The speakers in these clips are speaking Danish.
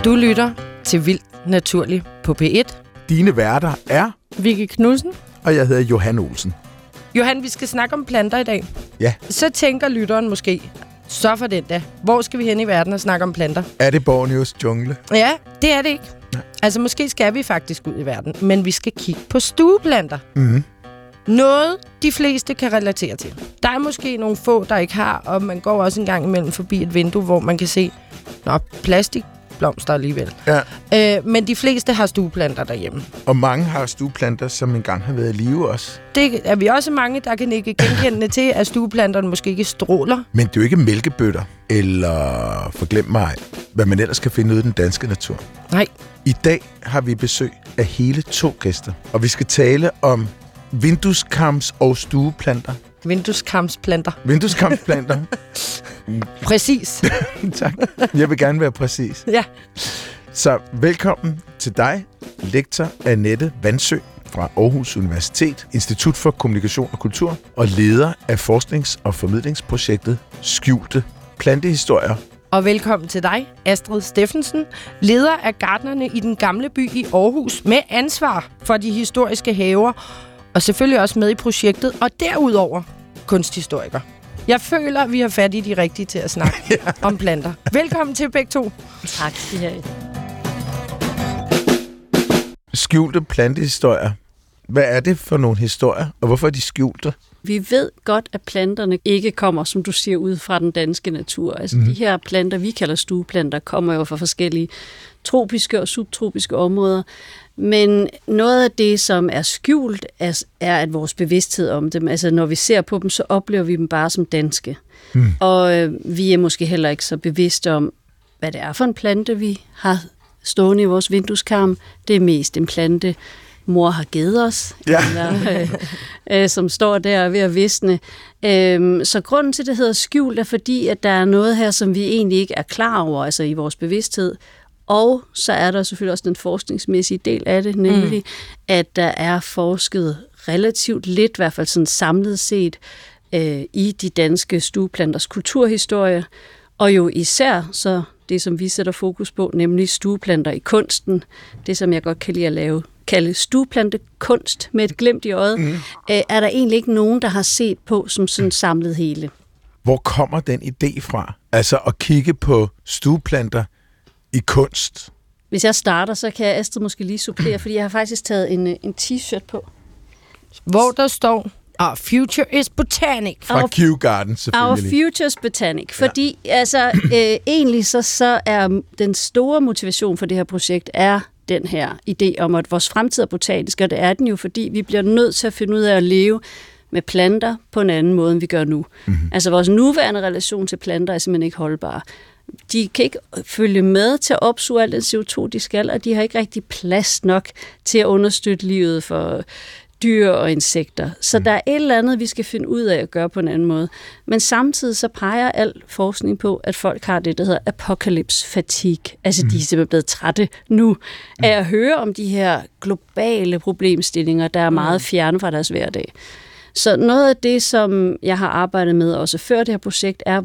Du lytter til Vildt Naturligt på P1. Dine værter er Vicky Knudsen. Og jeg hedder Johan Olsen. Johan, vi skal snakke om planter i dag. Ja. Så tænker lytteren måske, så for den da. Hvor skal vi hen i verden og snakke om planter? Er det Borneos jungle? Ja, det er det ikke. Nej. Altså, måske skal vi faktisk ud i verden, men vi skal kigge på stueplanter. Mhm. Noget, de fleste kan relatere til. Der er måske nogle få, der ikke har, og man går også en gang imellem forbi et vindue, hvor man kan se, plastikblomster alligevel. Ja. Men de fleste har stueplanter derhjemme. Og mange har stueplanter, som engang har været i live også. Det er vi også mange, der kan ikke genkende til, at stueplanterne måske ikke stråler. Men det er jo ikke mælkebøtter, eller forglem mig, hvad man ellers kan finde ude i den danske natur. Nej. I dag har vi besøg af hele 2 gæster, og vi skal tale om vindueskarms- og stueplanter. Vindueskarmsplanter. Vindueskarmsplanter. Præcis. Tak. Jeg vil gerne være præcis. Ja. Så velkommen til dig, lektor Annette Vandsø fra Aarhus Universitet, Institut for Kommunikation og Kultur, og leder af forsknings- og formidlingsprojektet Skjulte Plantehistorier. Og velkommen til dig, Astrid Steffensen, leder af gartnerne i den gamle by i Aarhus, med ansvar for de historiske haver, og selvfølgelig også med i projektet, og derudover kunsthistoriker. Jeg føler, vi har fat i de rigtige til at snakke om planter. Velkommen til begge to. Tak skal I have. Skjulte plantehistorier. Hvad er det for nogle historier, og hvorfor er de skjulte? Vi ved godt, at planterne ikke kommer, som du siger, ud fra den danske natur. Altså de her planter, vi kalder stueplanter, kommer jo fra forskellige tropiske og subtropiske områder. Men noget af det, som er skjult, er at vores bevidsthed om dem. Altså når vi ser på dem, så oplever vi dem bare som danske. Og vi er måske heller ikke så bevidste om, hvad det er for en plante, vi har stående i vores vindueskarm. Det er mest en plante, mor har givet os, eller, som står der ved at visne. Så grunden til, det hedder skjult, er fordi, at der er noget her, som vi egentlig ikke er klar over, altså i vores bevidsthed. Og så er der selvfølgelig også den forskningsmæssige del af det, nemlig at der er forsket relativt lidt, i hvert fald sådan samlet set, i de danske stueplanters kulturhistorie. Og jo især så det, som vi sætter fokus på, nemlig stueplanter i kunsten, det som jeg godt kan lide at kalde stueplantekunst med et glimt i øjet, er der egentlig ikke nogen, der har set på som sådan samlet hele. Hvor kommer den idé fra? Altså at kigge på stueplanter i kunst? Hvis jeg starter, så kan Astrid måske lige supplere, fordi jeg har faktisk taget en t-shirt på. Hvor der står, Our future is botanic. Fra Kew Garden, selvfølgelig. Our future is botanic. Fordi egentlig så er den store motivation for det her projekt er den her idé om, at vores fremtid er botanisk, og det er den jo, fordi vi bliver nødt til at finde ud af at leve med planter på en anden måde, end vi gør nu. Altså vores nuværende relation til planter er simpelthen ikke holdbar. De kan ikke følge med til at opsuge al den CO2, de skal, og de har ikke rigtig plads nok til at understøtte livet for dyr og insekter. Så der er et eller andet, vi skal finde ud af at gøre på en anden måde. Men samtidig så peger al forskning på, at folk har det, der hedder apocalypse fatigue. Altså de er simpelthen blevet trætte nu af at høre om de her globale problemstillinger, der er meget fjerne fra deres hverdag. Så noget af det, som jeg har arbejdet med også før det her projekt, er,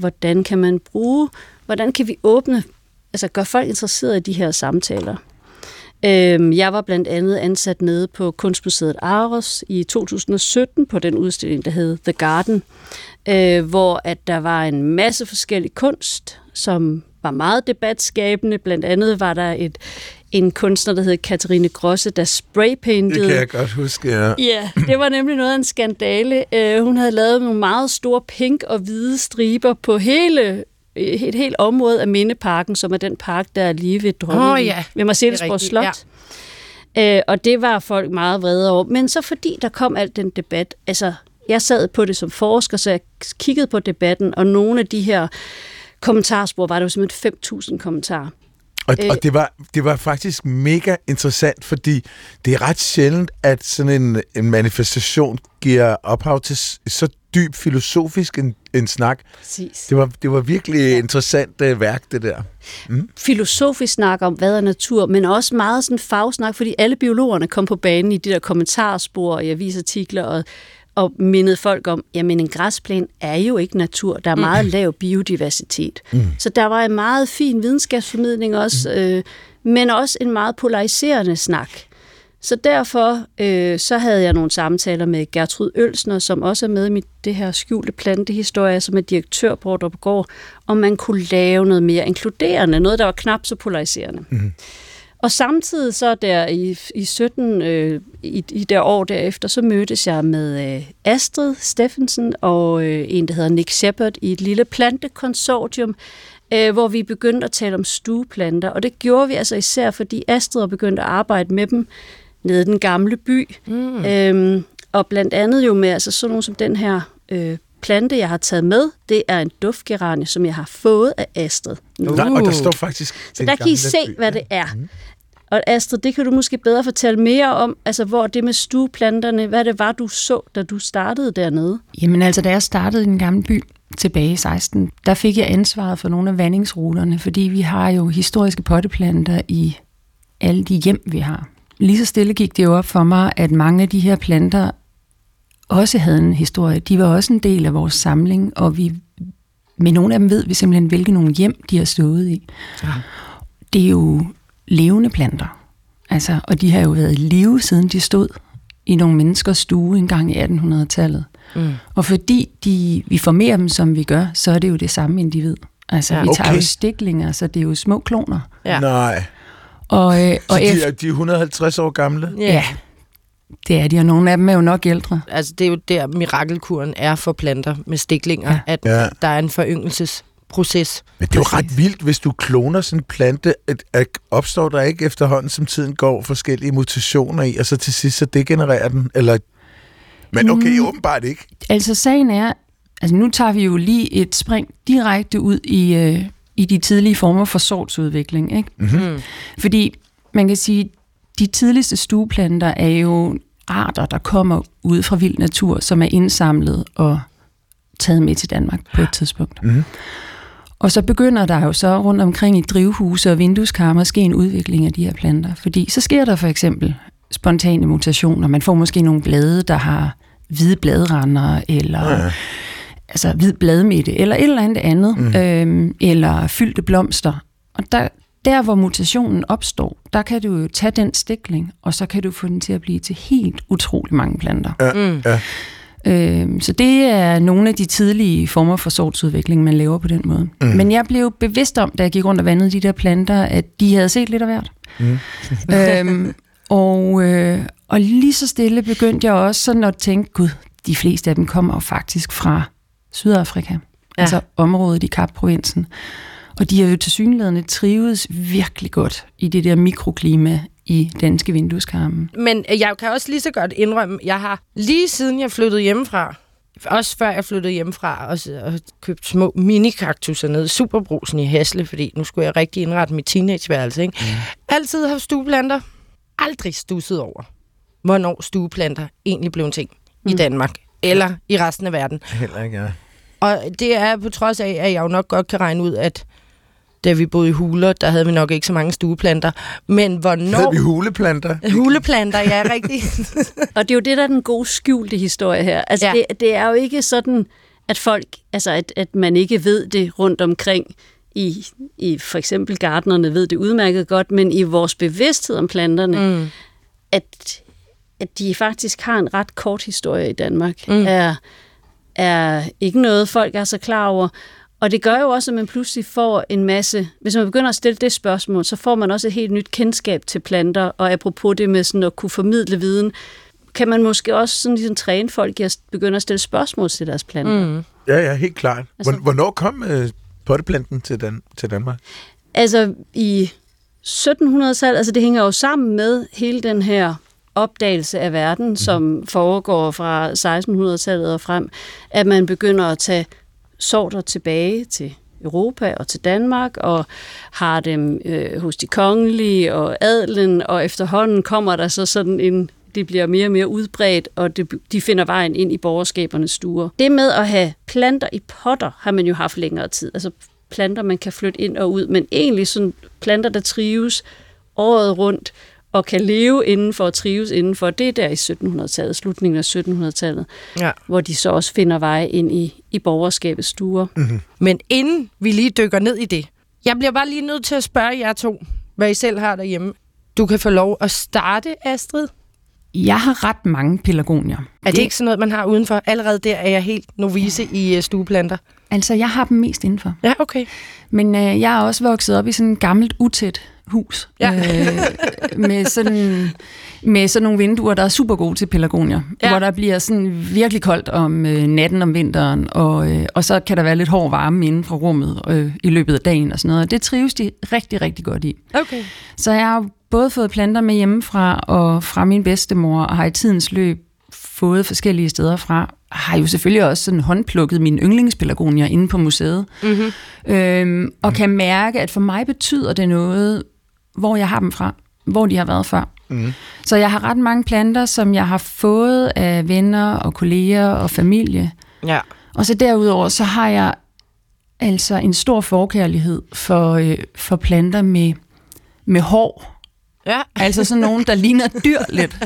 hvordan kan vi åbne, altså gøre folk interesseret i de her samtaler. Jeg var blandt andet ansat nede på Kunstmuseet Aros i 2017 på den udstilling, der hed The Garden, hvor at der var en masse forskellig kunst, som var meget debatskabende. Blandt andet var der en kunstner, der hed Katarina Grosse, der spraypaintede. Det kan jeg godt huske, ja. Ja, det var nemlig noget af en skandale. Hun havde lavet nogle meget store pink og hvide striber på et helt område af Mindeparken, som er den park, der er lige ved Dronningen, ved Marselisborg Slot. Ja. Og det var folk meget vrede over. Men så fordi der kom alt den debat, altså jeg sad på det som forsker, så jeg kiggede på debatten, og nogle af de her kommentarspor var der jo simpelthen 5.000 kommentarer. Og det var faktisk mega interessant, fordi det er ret sjældent, at sådan en manifestation giver ophav til så dyb filosofisk en snak. Præcis. Det var virkelig interessant værk, det der. Filosofisk snak om, hvad er natur, men også meget sådan fagsnak, fordi alle biologerne kom på banen i de der kommentarspor i avisartikler, og mindede folk om, jamen en græsplæne er jo ikke natur. Der er meget lav biodiversitet. Så der var en meget fin videnskabsformidling også, men også en meget polariserende snak. Så derfor så havde jeg nogle samtaler med Gertrud Ølsner, som også er med i det her skjulte plantehistorie, som er direktør på Ordrupgaard, om man kunne lave noget mere inkluderende, noget der var knap så polariserende. Og samtidig så der i 17, i der år derefter, så mødtes jeg med Astrid Steffensen og en, der hedder Nick Shepard, i et lille plantekonsortium, hvor vi begyndte at tale om stueplanter. Og det gjorde vi altså især, fordi Astrid var begyndt at arbejde med dem nede i den gamle by. Og blandt andet jo med altså sådan nogle som den her plante, jeg har taget med, det er en duftgeranie, som jeg har fået af Astrid. Og der står faktisk... Så der kan I se, hvad det er. Og Astrid, det kan du måske bedre fortælle mere om, altså hvor det med stueplanterne, hvad det var, du så, da du startede dernede? Jamen altså, da jeg startede i den gamle by tilbage i 16, der fik jeg ansvaret for nogle af vandingsruterne, fordi vi har jo historiske potteplanter i alle de hjem, vi har. Lige så stille gik det jo op for mig, at mange af de her planter også havde en historie. De var også en del af vores samling, og med nogle af dem ved vi simpelthen, hvilke nogle hjem de har stået i. Ja. Det er jo levende planter, altså, og de har jo været i live, siden de stod i nogle menneskers stue engang i 1800-tallet. Og fordi vi formerer dem, som vi gør, så er det jo det samme individ. Altså, vi tager jo stiklinger, så det er jo små kloner. Ja. Nej. Og de er 150 år gamle? Ja, det er de, og nogle af dem er jo nok ældre. Altså, det er jo der, mirakelkuren er for planter med stiklinger, at der er en foryngelsesproces. Men det er jo ret vildt, hvis du kloner sådan en plante, at opstår der ikke efterhånden, som tiden går, forskellige mutationer i, og så til sidst så degenererer den, eller... Men okay, åbenbart ikke. Altså, sagen er, altså nu tager vi jo lige et spring direkte ud i de tidlige former for sortsudvikling, ikke? Fordi man kan sige, de tidligste stueplanter er jo arter, der kommer ud fra vild natur, som er indsamlet og taget med til Danmark på et tidspunkt. Og så begynder der jo så rundt omkring i drivhuse og vindueskarmer at ske en udvikling af de her planter. Fordi så sker der for eksempel spontane mutationer. Man får måske nogle blade, der har hvide bladrender, eller altså hvid bladmidte, eller et eller andet, eller fyldte blomster. Og der, hvor mutationen opstår, der kan du jo tage den stikling, og så kan du få den til at blive til helt utrolig mange planter. Så det er nogle af de tidlige former for sortsudvikling, man laver på den måde. Men jeg blev bevidst om, da jeg gik rundt og vandede de der planter, at de havde set lidt af hvert. Og lige så stille begyndte jeg også sådan at tænke, gud, de fleste af dem kommer jo faktisk fra Sydafrika. Altså området i Kapprovinsen. Og de har jo tilsyneladende trives virkelig godt i det der mikroklima i danske vindueskarme. Men jeg kan også lige så godt indrømme, jeg har lige siden jeg flyttede hjemmefra, også før jeg flyttede hjemmefra, og købt små mini-kaktusser nede i Superbrugsen i Hasle, fordi nu skulle jeg rigtig indrette mit teenageværelse, ikke? Altid haft stueplanter. Aldrig stusset over, hvornår stueplanter egentlig blev en ting i Danmark, eller i resten af verden. Heller ikke, ja. Og det er på trods af, at jeg jo nok godt kan regne ud, at da vi boede i huler, der havde vi nok ikke så mange stueplanter. Men hvornår... Havde vi huleplanter? Huleplanter, ja, rigtigt. Og det er jo det, der er den gode skjulte historie her. Altså, det er jo ikke sådan, at folk, altså at man ikke ved det rundt omkring i for eksempel gartnerne ved det udmærket godt, men i vores bevidsthed om planterne, at de faktisk har en ret kort historie i Danmark, er ikke noget, folk er så klar over. Og det gør jo også, at man pludselig får en masse... Hvis man begynder at stille det spørgsmål, så får man også et helt nyt kendskab til planter, og apropos det med sådan at kunne formidle viden, kan man måske også sådan ligesom træne folk i at begynde at stille spørgsmål til deres planter. Ja, helt klart. Altså, hvornår kom potteplanten til Danmark? Altså i 1700-tallet, altså det hænger jo sammen med hele den her opdagelse af verden, som foregår fra 1600-tallet og frem, at man begynder at tage sorter tilbage til Europa og til Danmark, og har dem hos de kongelige og adelen, og efterhånden kommer der så sådan det bliver mere og mere udbredt, og de finder vejen ind i borgerskabernes stuer. Det med at have planter i potter, har man jo haft længere tid. Altså planter, man kan flytte ind og ud, men egentlig sådan planter, der trives året rundt, og kan leve indenfor og trives indenfor, det er der i 1700-tallet, slutningen af 1700-tallet, hvor de så også finder vej ind i borgerskabets stuer. Mm-hmm. Men inden vi lige dykker ned i det, jeg bliver bare lige nødt til at spørge jer to, hvad I selv har derhjemme. Du kan få lov at starte, Astrid. Jeg har ret mange pelargonier. Er det ikke sådan noget, man har udenfor? Allerede der er jeg helt novice i stueplanter. Altså, jeg har dem mest indenfor. Ja, okay. Men jeg er også vokset op i sådan et gammelt, utæt hus. Ja. Med sådan nogle vinduer, der er super gode til pelargonier. Ja. Hvor der bliver sådan virkelig koldt om natten om vinteren, og så kan der være lidt hård varme inden fra rummet i løbet af dagen og sådan noget. Det trives de rigtig, rigtig godt i. Okay. Så jeg har både fået planter med hjemmefra og fra min bedstemor, og har i tidens løb fået forskellige steder fra. Har jo selvfølgelig også sådan håndplukket mine yndlingspelargonier inde på museet. Mm-hmm. Og kan mærke, at for mig betyder det noget, hvor jeg har dem fra, hvor de har været før. Mm-hmm. Så jeg har ret mange planter, som jeg har fået af venner og kolleger og familie. Ja. Og så derudover, så har jeg altså en stor forkærlighed for planter med hår. Ja. Altså sådan nogen, der ligner dyr lidt.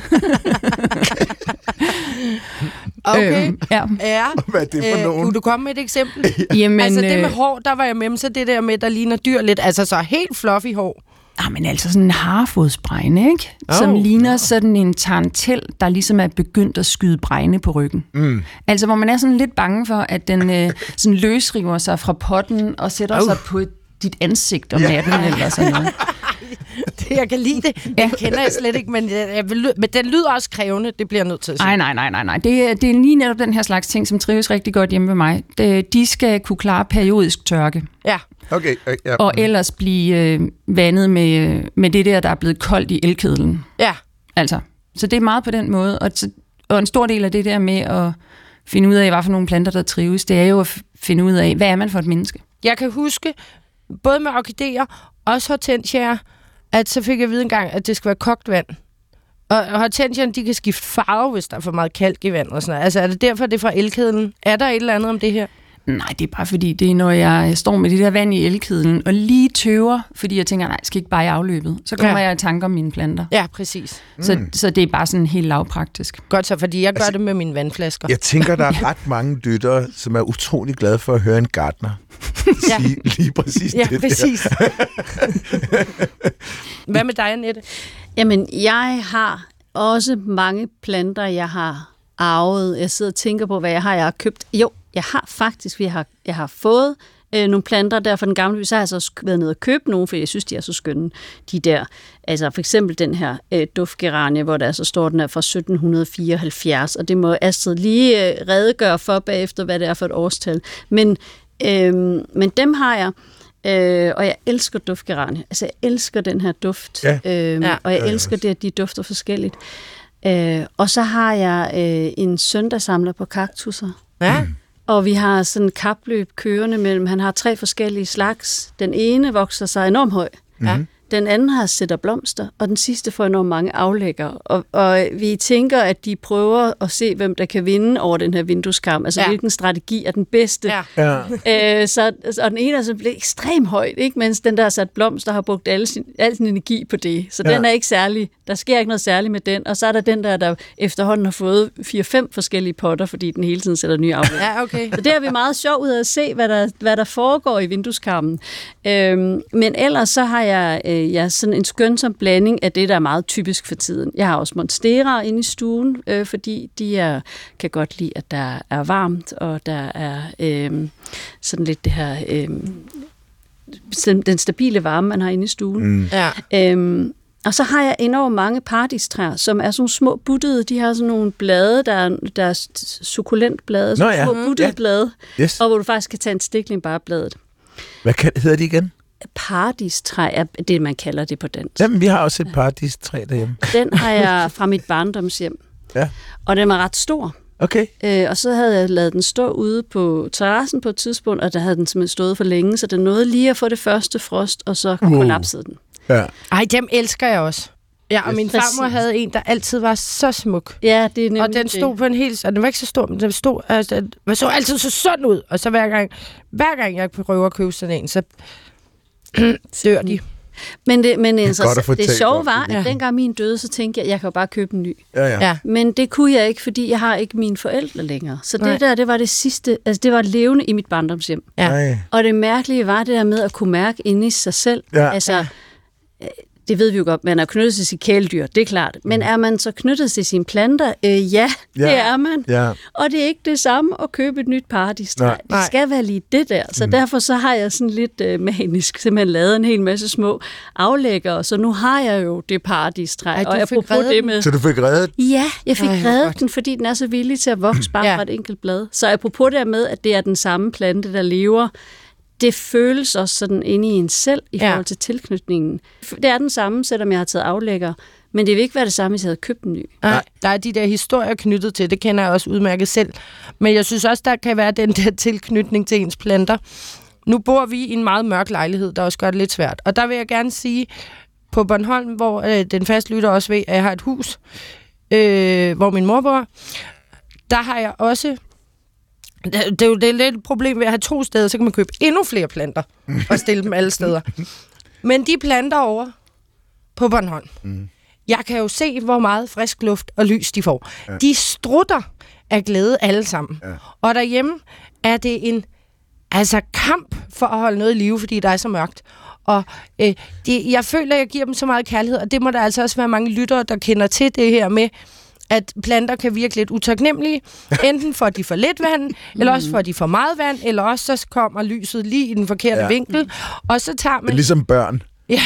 Okay. Ja. Hvad er det for nogen? Kunne du komme med et eksempel? Jamen, altså det med hår, der var jeg med, så det der med, der ligner dyr lidt. Altså så helt fluffy hår. Men altså sådan en harefodsbregne, ikke? Som ligner sådan en tarantel, der ligesom er begyndt at skyde bregne på ryggen. Mm. Altså hvor man er sådan lidt bange for, at den sådan løsriver sig fra potten og sætter sig på dit ansigt om natten eller sådan noget. Jeg kan lide det. Det kender jeg slet ikke, men den lyder også krævende, det bliver jeg nødt til at sige. Nej. Det er lige netop den her slags ting, som trives rigtig godt hjemme ved mig. De skal kunne klare periodisk tørke. Ja. Okay. Og ellers blive vandet med det der er blevet koldt i elkedlen. Ja. Altså, så det er meget på den måde. Og en stor del af det der med at finde ud af, hvad for nogle planter, der trives, det er jo at finde ud af, hvad er man for et menneske. Jeg kan huske, både med orkideer, også hortensiaer, at så fik jeg at vide engang, at det skal være kogt vand. Og hortensierne, de kan skifte farve, hvis der er for meget kalk i vand og sådan noget. Altså er det derfor, det er fra elkedlen? Er der et eller andet om det her? Nej, det er bare fordi, det er, når jeg står med det der vand i elkedlen, og lige tøver, fordi jeg tænker, nej, jeg skal ikke bare i afløbet. Så kommer jeg i tanker om mine planter. Ja, præcis. Så det er bare sådan helt lavpraktisk. Godt så, fordi jeg gør det med mine vandflasker. Jeg tænker, der er ret mange lyttere, som er utrolig glade for at høre en gartner sige lige præcis det. Ja, præcis. Hvad med dig, Annette? Jamen, jeg har også mange planter, jeg har arvet. Jeg sidder og tænker på, hvad jeg har købt. Jo, jeg har faktisk, jeg har fået nogle planter der fra den gamle by, så har jeg så været nede og købe nogle, for jeg synes, de er så skønne, de der. Altså for eksempel den her duftgeranie, hvor der så står, den er fra 1774, og det må Astrid lige redegøre for bagefter, hvad det er for et årstal. Men dem har jeg, og jeg elsker duftgeranie. Altså jeg elsker den her duft, og jeg elsker det, at de dufter forskelligt. Og så har jeg en søn, der samler på kaktusser. Ja. Og vi har sådan en kapløb kørende mellem, han har 3 forskellige slags. Den ene vokser sig enormt høj. Ja. Den anden har sætter blomster, og den sidste får enormt mange aflægger. Og vi tænker, at de prøver at se, hvem der kan vinde over den her vindueskarm. Altså, hvilken strategi er den bedste. Ja. Og den ene er så blevet ekstremt højt, ikke? Mens den der sat blomster har brugt al sin energi på det. Så den er ikke særlig. Der sker ikke noget særligt med den. Og så er der den der efterhånden har fået 4-5 forskellige potter, fordi den hele tiden sætter nye aflægger. Ja, okay. Så det er vi meget sjovt ud af at se, hvad der foregår i vindueskarmen. Men ellers så har jeg sådan en skønsom blanding af det, der er meget typisk for tiden. Jeg har også monstera inde i stuen, fordi de kan godt lide, at der er varmt, og der er sådan lidt det her, den stabile varme, man har inde i stuen. Og så har jeg enormt mange paradistræer, som er sådan små buttede. De har sådan nogle blade, der er sukkulentblade, små buttede blade, og hvor du faktisk kan tage en stikling bare af bladet. Hvad hedder de igen? Paradistræ er det, man kalder det på dansk. Jamen, vi har også et paradistræ derhjemme. Den har jeg fra mit barndomshjem. Ja. Og den var ret stor. Okay. Og så havde jeg ladet den stå ude på terrassen på et tidspunkt, og der havde den simpelthen stået for længe, så den nåede lige at få det første frost, og så kollapsede den. Ja. Ej, dem elsker jeg også. Ja, og min farmor havde en, der altid var så smuk. Ja, det er nemlig. Og den stod på en helt... Og den var ikke så stor, men den stod... Altså, den så altid så sund ud. Og så hver gang jeg prøver at købe sådan en, så dør de. Men det talt sjove om var, det. at dengang min døde, så tænkte jeg kan jo bare købe en ny. Ja. Men det kunne jeg ikke, fordi jeg har ikke mine forældre længere. Så Nej. det var det sidste, altså det var levende i mit barndomshjem. Ja. Nej. Og det mærkelige var det der med at kunne mærke inde i sig selv. Ja. Altså, det ved vi jo godt, man er knyttet til sit kæledyr, det er klart. Men er man så knyttet til sine planter? Ja, det er man. Ja. Og det er ikke det samme at købe et nyt paradistræ. Nej. Det skal være lige det der. Så derfor så har jeg sådan lidt manisk simpelthen lavet en hel masse små aflæggere. Så nu har jeg jo det paradistræ. Ej, du Og fik apropos reddet det med... Så du fik reddet? Ja, jeg fik Ej, reddet godt. den, fordi den er så villig til at vokse bare Ja. fra et enkelt blad. Så apropos det med, at det er den samme plante, der lever, det føles også sådan inde i en selv i forhold til tilknytningen. Det er den samme, selvom jeg har taget aflægger, men det vil ikke være det samme, hvis jeg havde købt en ny. Nej, der er de der historier knyttet til, det kender jeg også udmærket selv. Men jeg synes også, der kan være den der tilknytning til ens planter. Nu bor vi i en meget mørk lejlighed, der også gør det lidt svært. Og der vil jeg gerne sige, på Bornholm, hvor den faste lytter også ved, at jeg har et hus, hvor min mor bor, der har jeg også... Det er jo lidt et problem ved at have 2 steder, så kan man købe endnu flere planter og stille dem alle steder. Men de planter over på Bornholm, jeg kan jo se, hvor meget frisk luft og lys de får. Ja. De strutter af glæde alle sammen. Ja. Og derhjemme er det en kamp for at holde noget i live, fordi der er så mørkt. Og jeg føler, at jeg giver dem så meget kærlighed, og det må der altså også være mange lyttere, der kender til det her med, at planter kan virke lidt utaknemmelige. Enten får de for lidt vand, eller også får de for meget vand, eller også så kommer lyset lige i den forkerte vinkel. Og så tager man... Ligesom børn. Ja,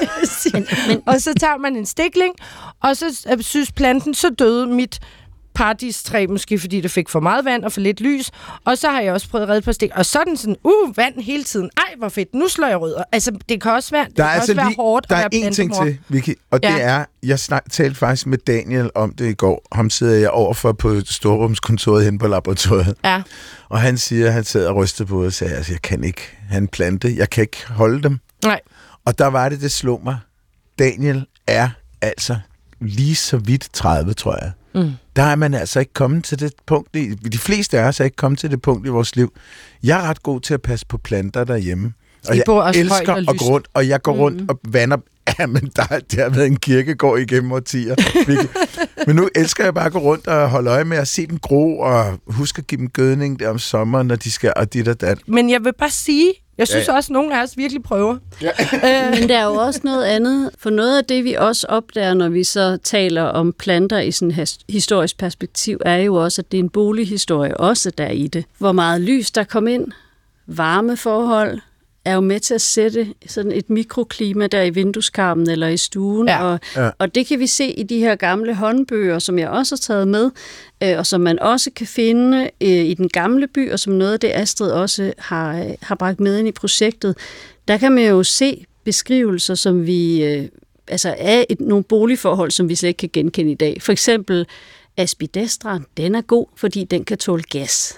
og så tager man en stikling, og så synes planten, så døde mit paradistræ, måske fordi det fik for meget vand og for lidt lys. Og så har jeg også prøvet at redde et par stik. Og så er den sådan, vand hele tiden. Ej, hvor fedt, nu slår jeg rødder. Altså, det kan også være, være hårdt der at er være én ting plantemor. til, Vicky, og det er, jeg talte faktisk med Daniel om det i går. Ham sidder jeg overfor på storrumskontoret hen på laboratoriet. Ja. Og han siger, han sad og rystede på og sagde, altså, jeg kan ikke have en plante. Jeg kan ikke holde dem. Nej. Og der var det slog mig. Daniel er altså lige så vidt 30, tror jeg. Der er man altså ikke kommet til det punkt. De fleste af os er ikke kommet til det punkt i vores liv. Jeg er ret god til at passe på planter derhjemme. Og jeg elsker at gå rundt, og jeg går rundt og vander. Ja, men der har været en kirkegård igennem årtier. Men nu elsker jeg bare at gå rundt og holde øje med at se dem gro, og huske at give dem gødning der om sommeren, når de skal, og dit og dat. Men jeg vil bare sige, jeg synes også, at nogle af os virkelig prøver. Men der er jo også noget andet. For noget af det, vi også opdager, når vi så taler om planter i sådan et historisk perspektiv, er jo også, at det er en bolighistorie også der i det. Hvor meget lys der kom ind, varmeforhold, er jo med til at sætte sådan et mikroklima der i vindueskarmen eller i stuen. Ja. Og det kan vi se i de her gamle håndbøger, som jeg også har taget med, og som man også kan finde i den gamle by, og som noget af det Astrid også har bragt med ind i projektet. Der kan man jo se beskrivelser, som vi af nogle boligforhold, som vi slet ikke kan genkende i dag. For eksempel Aspidestra, den er god, fordi den kan tåle gas.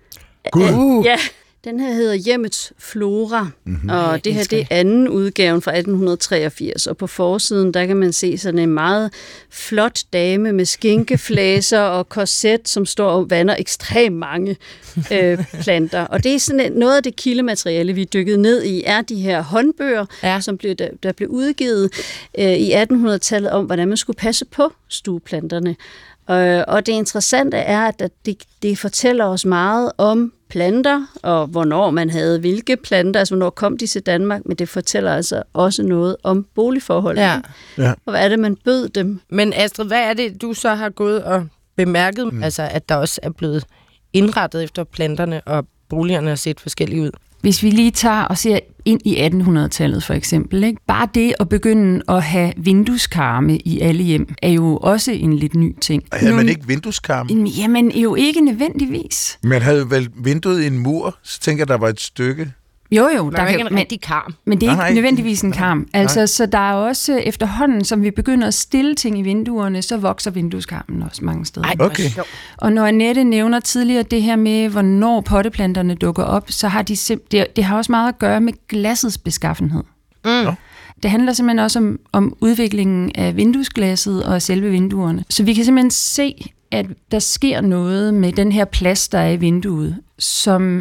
Ja. Den her hedder Hjemmets Flora, og det her det er anden udgaven fra 1883, og på forsiden, der kan man se sådan en meget flot dame med skinkeflæser og korset, som står og vander ekstremt mange planter. Og det er sådan noget af det kildemateriale, vi dykkede ned i, er de her håndbøger, som der blev udgivet i 1800-tallet om, hvordan man skulle passe på stueplanterne. Og det interessante er, at det fortæller os meget om planter, og hvornår man havde hvilke planter, altså hvornår kom de til Danmark, men det fortæller altså også noget om boligforhold. Ja. Og hvad er det, man bød dem? Men Astrid, hvad er det, du så har gået og bemærket, altså at der også er blevet indrettet efter planterne, og boligerne har set forskellige ud? Hvis vi lige tager og ser ind i 1800-tallet for eksempel, ikke? Bare det at begynde at have vindueskarme i alle hjem, er jo også en lidt ny ting. Og havde man ikke vindueskarme? Jamen jo ikke nødvendigvis. Man havde vel vinduet i en mur, så tænker jeg, der var et stykke. Jo, der er ikke en rigtig karm. Men det er ikke nødvendigvis en karm. Altså, så der er også efterhånden, som vi begynder at stille ting i vinduerne, så vokser vindueskarmen også mange steder. Okay. Og når Annette nævner tidligere det her med, hvornår potteplanterne dukker op, så har det har også meget at gøre med glassets beskaffenhed. Det handler simpelthen også om udviklingen af vinduesglasset og selve vinduerne. Så vi kan simpelthen se, at der sker noget med den her plads, der er i vinduet, som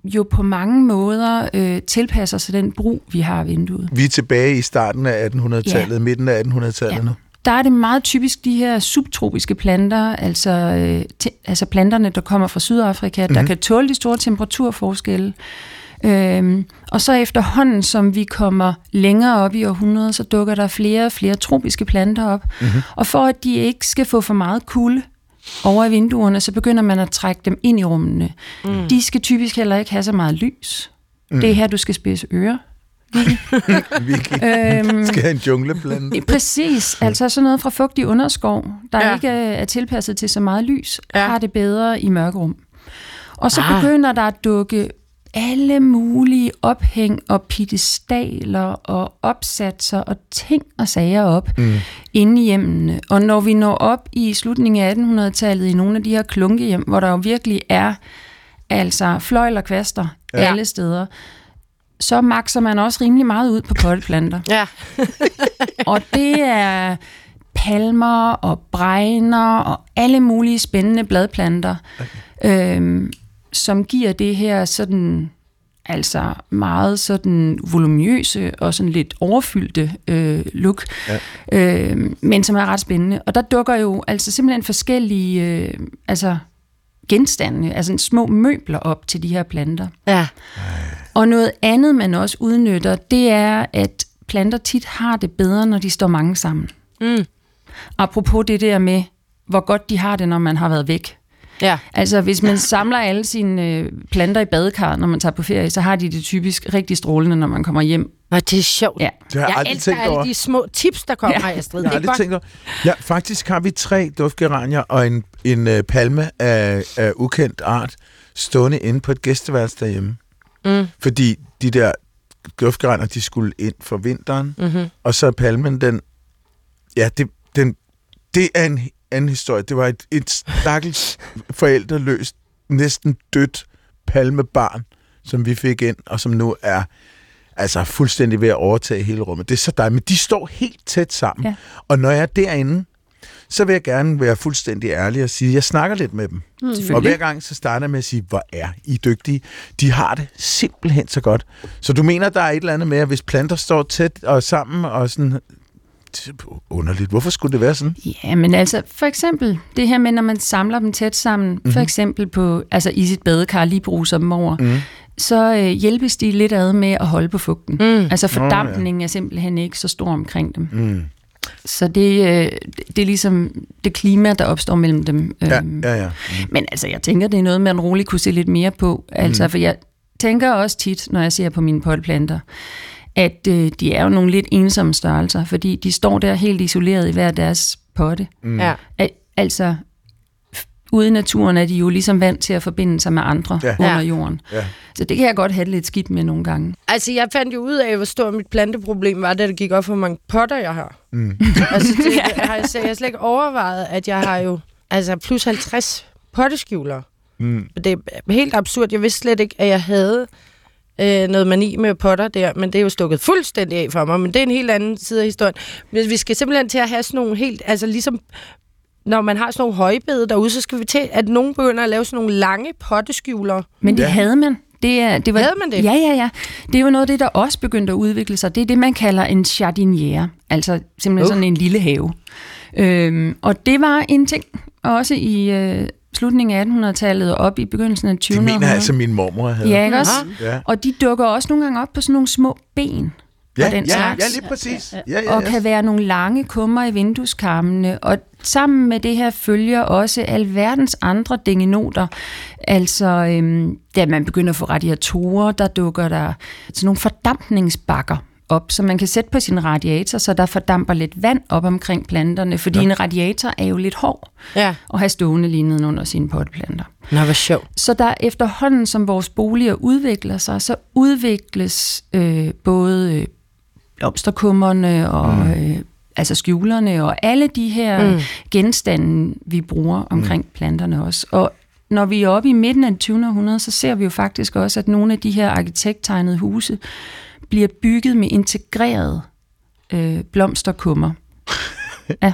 jo på mange måder tilpasser sig den brug, vi har af vinduet. Vi er tilbage i starten af 1800-tallet, midten af 1800-tallet nu. Der er det meget typisk de her subtropiske planter, altså planterne, der kommer fra Sydafrika, der kan tåle de store temperaturforskelle. Og så efterhånden, som vi kommer længere op i århundredet, så dukker der flere og flere tropiske planter op. Og for at de ikke skal få for meget kulde over i vinduerne, så begynder man at trække dem ind i rummene. De skal typisk heller ikke have så meget lys. Det er her, du skal spidse ører. Skal have en jungleplante. Præcis, altså sådan noget fra fugtig underskov, der ikke er tilpasset til så meget lys, har det bedre i mørkerum. Og så begynder der at dukke alle mulige ophæng og piedestaler og opsatser og ting og sager op inde i hjemmene. Og når vi når op i slutningen af 1800-tallet i nogle af de her klunkehjem, hvor der jo virkelig er altså fløjl og kvaster alle steder, så makser man også rimelig meget ud på potteplanter. Ja. Og det er palmer og bregner og alle mulige spændende bladplanter, som giver det her sådan, altså meget sådan voluminøse og sådan lidt overfyldte look, men som er ret spændende. Og der dukker jo altså simpelthen forskellige genstande, altså små møbler op til de her planter. Ja. Og noget andet, man også udnytter, det er, at planter tit har det bedre, når de står mange sammen. Apropos det der med, hvor godt de har det, når man har været væk. Ja. Altså, hvis man samler alle sine planter i badekarret, når man tager på ferie, så har de det typisk rigtig strålende, når man kommer hjem. Nå, det er sjovt. Ja. Det har Jeg elsker alle de små tips, der kommer, Astrid. Jeg har aldrig tænkt over. Ja, faktisk har vi 3 duftgeranier og en palme af ukendt art stående inde på et gæsteværelse derhjemme. Fordi de der duftgeranier, de skulle ind for vinteren, og så palmen, det er en anden historie. Det var et stakkels forældreløst, næsten dødt palmebarn, som vi fik ind, og som nu er altså fuldstændig ved at overtage hele rummet. Det er så dejligt, men de står helt tæt sammen. Ja. Og når jeg er derinde, så vil jeg gerne være fuldstændig ærlig og sige, at jeg snakker lidt med dem. Og hver gang så starter jeg med at sige, hvor er I dygtige. De har det simpelthen så godt. Så du mener, der er et eller andet med, at hvis planter står tæt og sammen og sådan... Underligt. Hvorfor skulle det være sådan? Ja, men altså for eksempel det her med, når man samler dem tæt sammen, for eksempel på, altså i sit badekar, lige bruser dem over, så hjælpes de lidt ad med at holde på fugten. Altså fordampningen er simpelthen ikke så stor omkring dem. Så det er ligesom det klima, der opstår mellem dem. Men altså, jeg tænker, det er noget, man roligt kunne se lidt mere på. Altså, for jeg tænker også tit, når jeg ser på mine potteplanter, at de er jo nogle lidt ensomme størrelser, fordi de står der helt isoleret i hver deres potte. Altså, ude i naturen er de jo ligesom vant til at forbinde sig med andre under jorden. Ja. Så det kan jeg godt have lidt skidt med nogle gange. Altså, jeg fandt jo ud af, hvor stort mit planteproblem var, da det gik op, hvor mange potter jeg har. Altså, jeg har slet ikke overvejet, at jeg har jo plus 50 potteskjuler. Det er helt absurd. Jeg vidste slet ikke, at jeg havde noget mani med potter der, men det er jo stukket fuldstændig af for mig, men det er en helt anden side af historien. Men vi skal simpelthen til at have sådan nogle helt, altså ligesom når man har sådan nogle højbede derude, så skal vi til, at nogen begynder at lave sådan nogle lange potteskjuler. Men det havde man. Havde man det? Ja. Det er jo noget af det, der også begyndte at udvikle sig. Det er det, man kalder en jardinière, altså simpelthen sådan en lille have. Og det var en ting, også i slutningen af 1800-tallet og op i begyndelsen af 20. århundrede. Det mener altså min mormor havde. Ja, ikke også? Ja. Og de dukker også nogle gange op på sådan nogle små ben. Ja, lige præcis. Og kan være nogle lange kummer i vindueskarmene. Og sammen med det her følger også alverdens andre dingenoter. Altså, da man begynder at få radiatorer, der dukker der sådan nogle fordampningsbakker op, som man kan sætte på sin radiator, så der fordamper lidt vand op omkring planterne, fordi en radiator er jo lidt hård at have stående lige nedenunder sine potteplanter. Nå, hvor sjovt. Så der efterhånden, som vores boliger udvikler sig, så udvikles både blomsterkummerne og altså skjulerne og alle de her genstande, vi bruger omkring planterne også. Og når vi er oppe i midten af det 20. århundrede, så ser vi jo faktisk også, at nogle af de her arkitekttegnede huse bliver bygget med integreret blomsterkummer. Ja.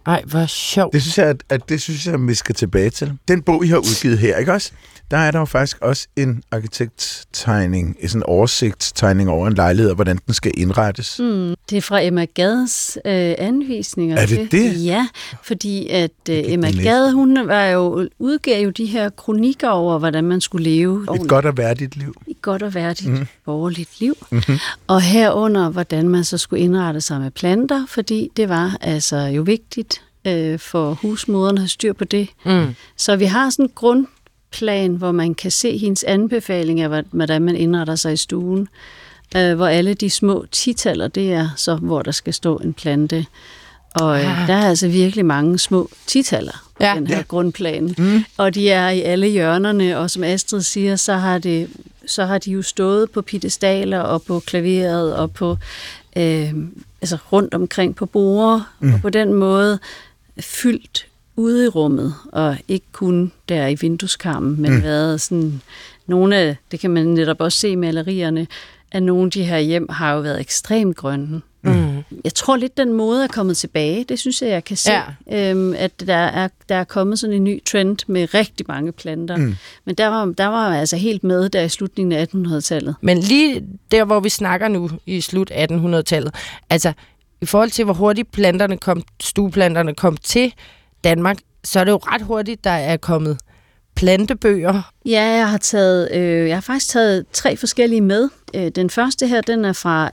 Ej, hvor sjovt. Det synes jeg, det synes jeg, vi skal tilbage til. Den bog, I har udgivet her, ikke også? Der er der jo faktisk også en arkitekttegning, sådan en oversigtstegning over en lejlighed, og hvordan den skal indrettes. Det er fra Emma Gades anvisninger. Er det det? Ja, fordi at Emma Gade, hun udgav jo de her kronikker over, hvordan man skulle leve. Et godt og værdigt liv. Et godt og værdigt borgerligt liv. Mm-hmm. Og herunder, hvordan man så skulle indrette sig med planter, fordi det var altså jo vigtigt for husmoderne at have styr på det. Så vi har sådan en grundplan, hvor man kan se hendes anbefalinger af, hvordan man indretter sig i stuen, hvor alle de små titaller, det er så, hvor der skal stå en plante. Og der er altså virkelig mange små titaller på den her grundplan. Og de er i alle hjørnerne, og som Astrid siger, så har de jo stået på piedestaler og på klaveret og på altså rundt omkring på borde, og på den måde fyldt ude i rummet, og ikke kun der i vindueskarmen, men været sådan nogle af, det kan man netop også se i malerierne, at nogle af de her hjem har jo været ekstremt grønne. Jeg tror lidt, den mode er kommet tilbage. Det synes jeg kan se. At der er kommet sådan en ny trend med rigtig mange planter. Men der var altså helt med der i slutningen af 1800-tallet. Men lige der, hvor vi snakker nu i slut 1800-tallet, altså i forhold til, hvor hurtigt stueplanterne kom til Danmark, så er det jo ret hurtigt, der er kommet plantebøger. Ja, jeg har faktisk taget 3 forskellige med. Den første her, den er fra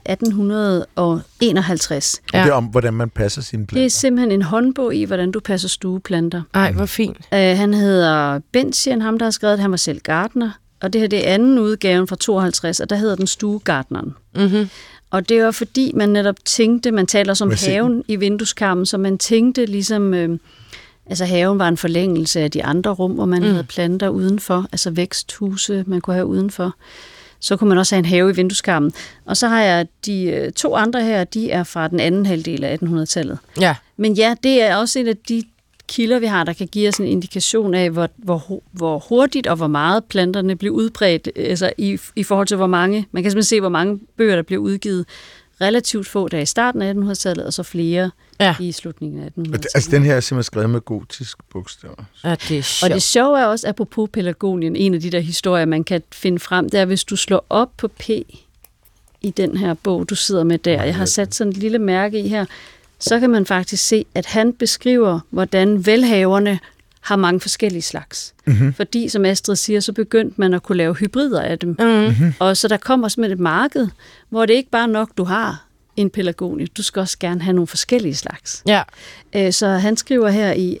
1851. Det er om, hvordan man passer sine planter. Det er simpelthen en håndbog i, hvordan du passer stueplanter. Ej, hvor fint. Han hedder Bentjen, ham der har skrevet, han var selv gartner. Og det her, det er anden udgaven fra 52, og der hedder den Stuegartneren. Og det var fordi, man netop tænkte, man taler som haven i vindueskarmen, så man tænkte ligesom... Altså haven var en forlængelse af de andre rum, hvor man havde planter udenfor, altså væksthuse, man kunne have udenfor. Så kunne man også have en have i vindueskarmen. Og så har jeg de 2 andre her, de er fra den anden halvdel af 1800-tallet. Ja. Men ja, det er også en af de kilder, vi har, der kan give os en indikation af, hvor hurtigt og hvor meget planterne blev udbredt, altså i forhold til hvor mange, man kan simpelthen se, hvor mange bøger, der blev udgivet relativt få dage i starten af 1800-tallet, og så flere i slutningen af 1800-tallet. Altså den her er simpelthen skrevet med gotisk bogstaver. Ja, det er sjovt. Og det sjove er også, apropos Pelargonien, en af de der historier, man kan finde frem, det er, hvis du slår op på P i den her bog, du sidder med der. Jeg har sat sådan et lille mærke i her. Så kan man faktisk se, at han beskriver, hvordan velhaverne har mange forskellige slags. Fordi, som Astrid siger, så begyndte man at kunne lave hybrider af dem. Og så der kommer simpelthen et marked, hvor det ikke bare nok, du har en pelargonie. Du skal også gerne have nogle forskellige slags. Ja. Så han skriver her i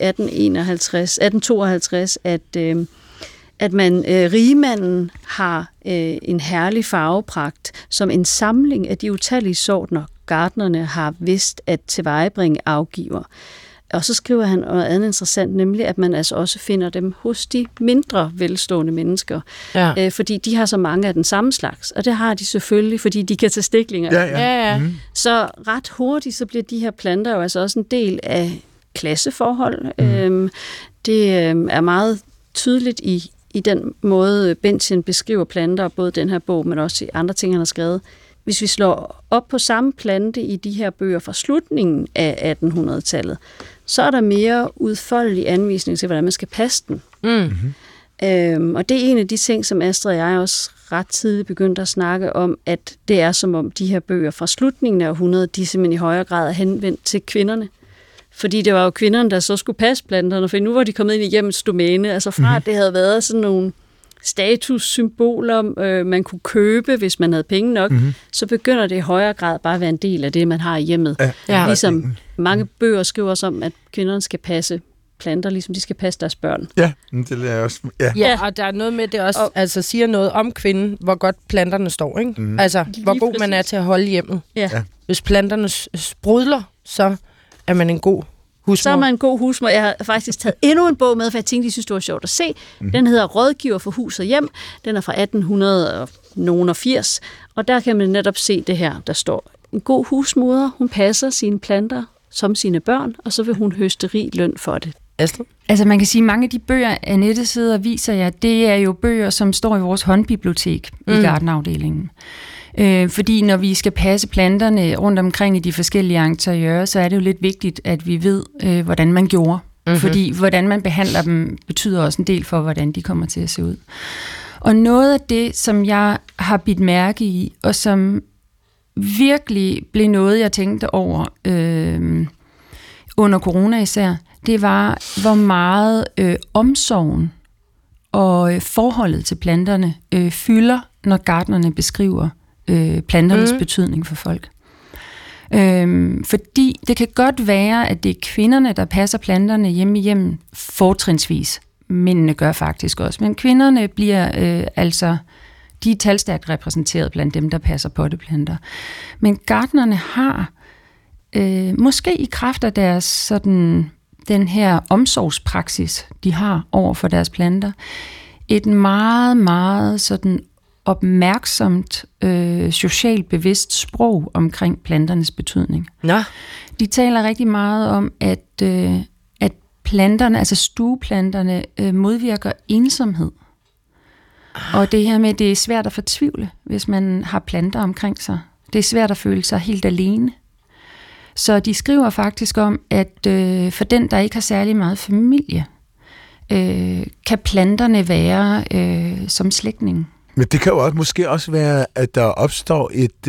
1852, at rigmanden har en herlig farvepragt, som en samling af de utallige sortner, gartnerne har vidst at tilvejebringe afgiver. Og så skriver han noget andet interessant, nemlig at man altså også finder dem hos de mindre velstående mennesker. Ja. Fordi de har så mange af den samme slags. Og det har de selvfølgelig, fordi de kan tage stiklinger. Ja. Så ret hurtigt, så bliver de her planter jo altså også en del af klasseforhold. Det er meget tydeligt i den måde, Bentjen beskriver planter, både den her bog, men også i andre ting, han har skrevet. Hvis vi slår op på samme plante i de her bøger fra slutningen af 1800-tallet, så er der mere udfoldelig anvisning til, hvordan man skal passe den. Og det er en af de ting, som Astrid og jeg også ret tidligt begyndte at snakke om, at det er som om de her bøger fra slutningen af århundredet, de simpelthen i højere grad er henvendt til kvinderne. Fordi det var jo kvinderne, der så skulle passe planterne, for nu var de kommet ind i hjemmets domæne. Altså fra at det havde været sådan nogle statussymboler, man kunne købe, hvis man havde penge nok, så begynder det i højere grad bare at være en del af det, man har i hjemmet. Ja. Ligesom mange bøger skriver også om, at kvinderne skal passe planter, ligesom de skal passe deres børn. Ja, det er også. Ja, og der er noget med det også, altså siger noget om kvinden, hvor godt planterne står, ikke? Altså, hvor god man er til at holde hjemmet. Ja. Hvis planterne sprudler, så er man en god husmor. Så er man en god husmor. Jeg har faktisk taget endnu en bog med, for jeg tænkte, de synes, det var sjovt at se. Den hedder Rådgiver for hus og hjem. Den er fra 1880, og der kan man netop se det her, der står: en god husmoder, hun passer sine planter som sine børn, og så vil hun høste rig løn for det. Astrid? Altså man kan sige, at mange af de bøger, Annette sidder og viser jer, det er jo bøger, som står i vores håndbibliotek i gardenafdelingen. Fordi når vi skal passe planterne rundt omkring i de forskellige interiører, så er det jo lidt vigtigt, at vi ved, hvordan man gjorde. Mm-hmm. Fordi hvordan man behandler dem, betyder også en del for, hvordan de kommer til at se ud. Og noget af det, som jeg har bidt mærke i, og som virkelig blev noget, jeg tænkte over under corona især, det var, hvor meget omsorgen og forholdet til planterne fylder, når gartnerne beskriver planternes betydning for folk. Fordi det kan godt være, at det er kvinderne, der passer planterne hjemme i hjemmet fortrinsvis. Mændene gør faktisk også. Men kvinderne bliver de er talstærkt repræsenteret blandt dem, der passer potteplanter. Men gartnerne har, måske i kraft af deres den her omsorgspraksis, de har over for deres planter, et meget, meget sådan opmærksomt, socialt bevidst sprog omkring planternes betydning. Nå. De taler rigtig meget om, at planterne, altså stueplanterne, modvirker ensomhed. Og det her med, det er svært at fortvivle, hvis man har planter omkring sig. Det er svært at føle sig helt alene. Så de skriver faktisk om, at for den, der ikke har særlig meget familie, kan planterne være som slægtninge. Men det kan jo måske også være, at der opstår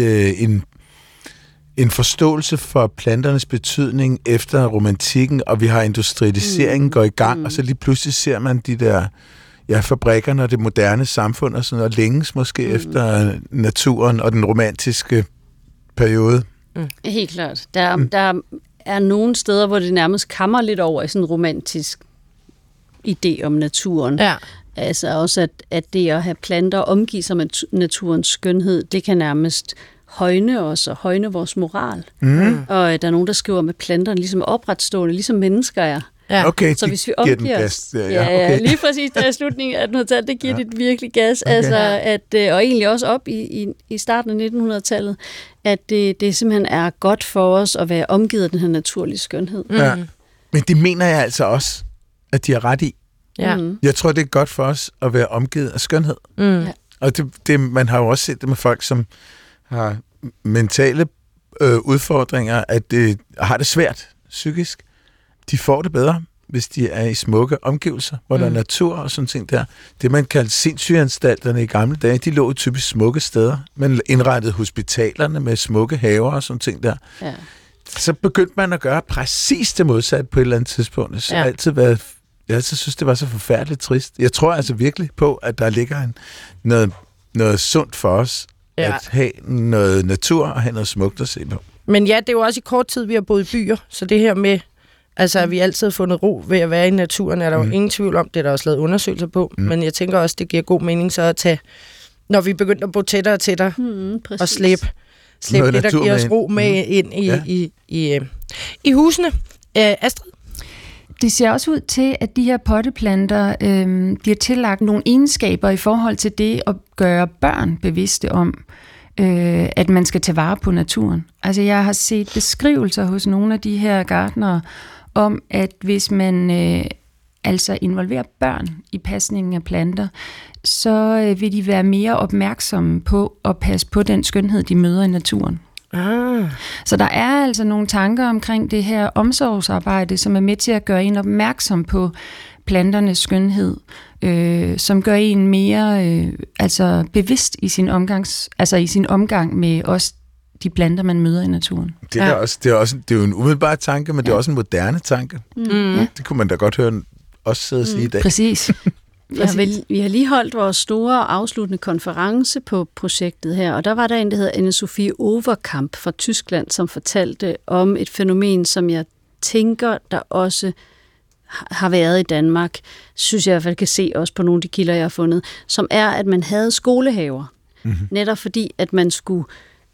en forståelse for planternes betydning efter romantikken, og vi har industrialiseringen går i gang, og så lige pludselig ser man de der fabrikkerne og det moderne samfund og sådan noget, og længes måske efter naturen og den romantiske periode. Helt klart. Der er nogle steder, hvor det nærmest kammer lidt over i sådan en romantisk idé om naturen. Ja. Altså også, at det at have planter og omgive sig med naturens skønhed, det kan nærmest højne os og højne vores moral. Og der er nogen, der skriver med planterne ligesom opretstående, ligesom mennesker er. Ja. Okay, så hvis vi omgiver os, okay. Lige præcis der i slutningen af 1800-tallet, det giver det virkelig gas. Okay. Altså, og egentlig også op i starten af 1900-tallet, at det simpelthen er godt for os at være omgivet af den her naturlige skønhed. Ja. Men det mener jeg altså også, at de har ret i. Ja. Jeg tror, det er godt for os at være omgivet af skønhed. Ja. Og man har jo også set det med folk, som har mentale udfordringer, at det har det svært psykisk. De får det bedre, hvis de er i smukke omgivelser, hvor der er natur og sådan ting der. Det, man kaldte sindssygeanstalterne i gamle dage, de lå i typisk smukke steder. Man indrettede hospitalerne med smukke haver og sådan ting der. Ja. Så begyndte man at gøre præcis det modsatte på et eller andet tidspunkt. Så jeg altid synes, det var så forfærdeligt trist. Jeg tror altså virkelig på, at der ligger noget sundt for os, at have noget natur og have noget smukt at se på. Men ja, det er jo også i kort tid, vi har boet i byer, så det her med, altså at vi altid har fundet ro ved at være i naturen, er der jo ingen tvivl om, det er der også lavet undersøgelser på, men jeg tænker også, det giver god mening så at tage, når vi begynder at bo tættere og tættere, og slæbe det, der giver os ro med ind i husene. Astrid? Det ser også ud til, at de her potteplanter bliver tillagt nogle egenskaber i forhold til det at gøre børn bevidste om, at man skal tage vare på naturen. Altså jeg har set beskrivelser hos nogle af de her gartnere om, at hvis man altså involverer børn i pasningen af planter, så vil de være mere opmærksomme på at passe på den skønhed, de møder i naturen. Så der er altså nogle tanker omkring det her omsorgsarbejde, som er med til at gøre en opmærksom på planternes skønhed, som gør en mere bevidst i sin omgang med også de planter, man møder i naturen. Det er jo en umiddelbar tanke, men det er også en moderne tanke. Det kunne man da godt høre også sidde og sige i dag. Præcis. Vi har lige holdt vores store afsluttende konference på projektet her, og der var der en, der hedder Anne-Sophie Overkamp fra Tyskland, som fortalte om et fænomen, som jeg tænker, der også har været i Danmark, synes jeg i hvert fald kan se også på nogle af de kilder, jeg har fundet, som er, at man havde skolehaver. Netop fordi, at man skulle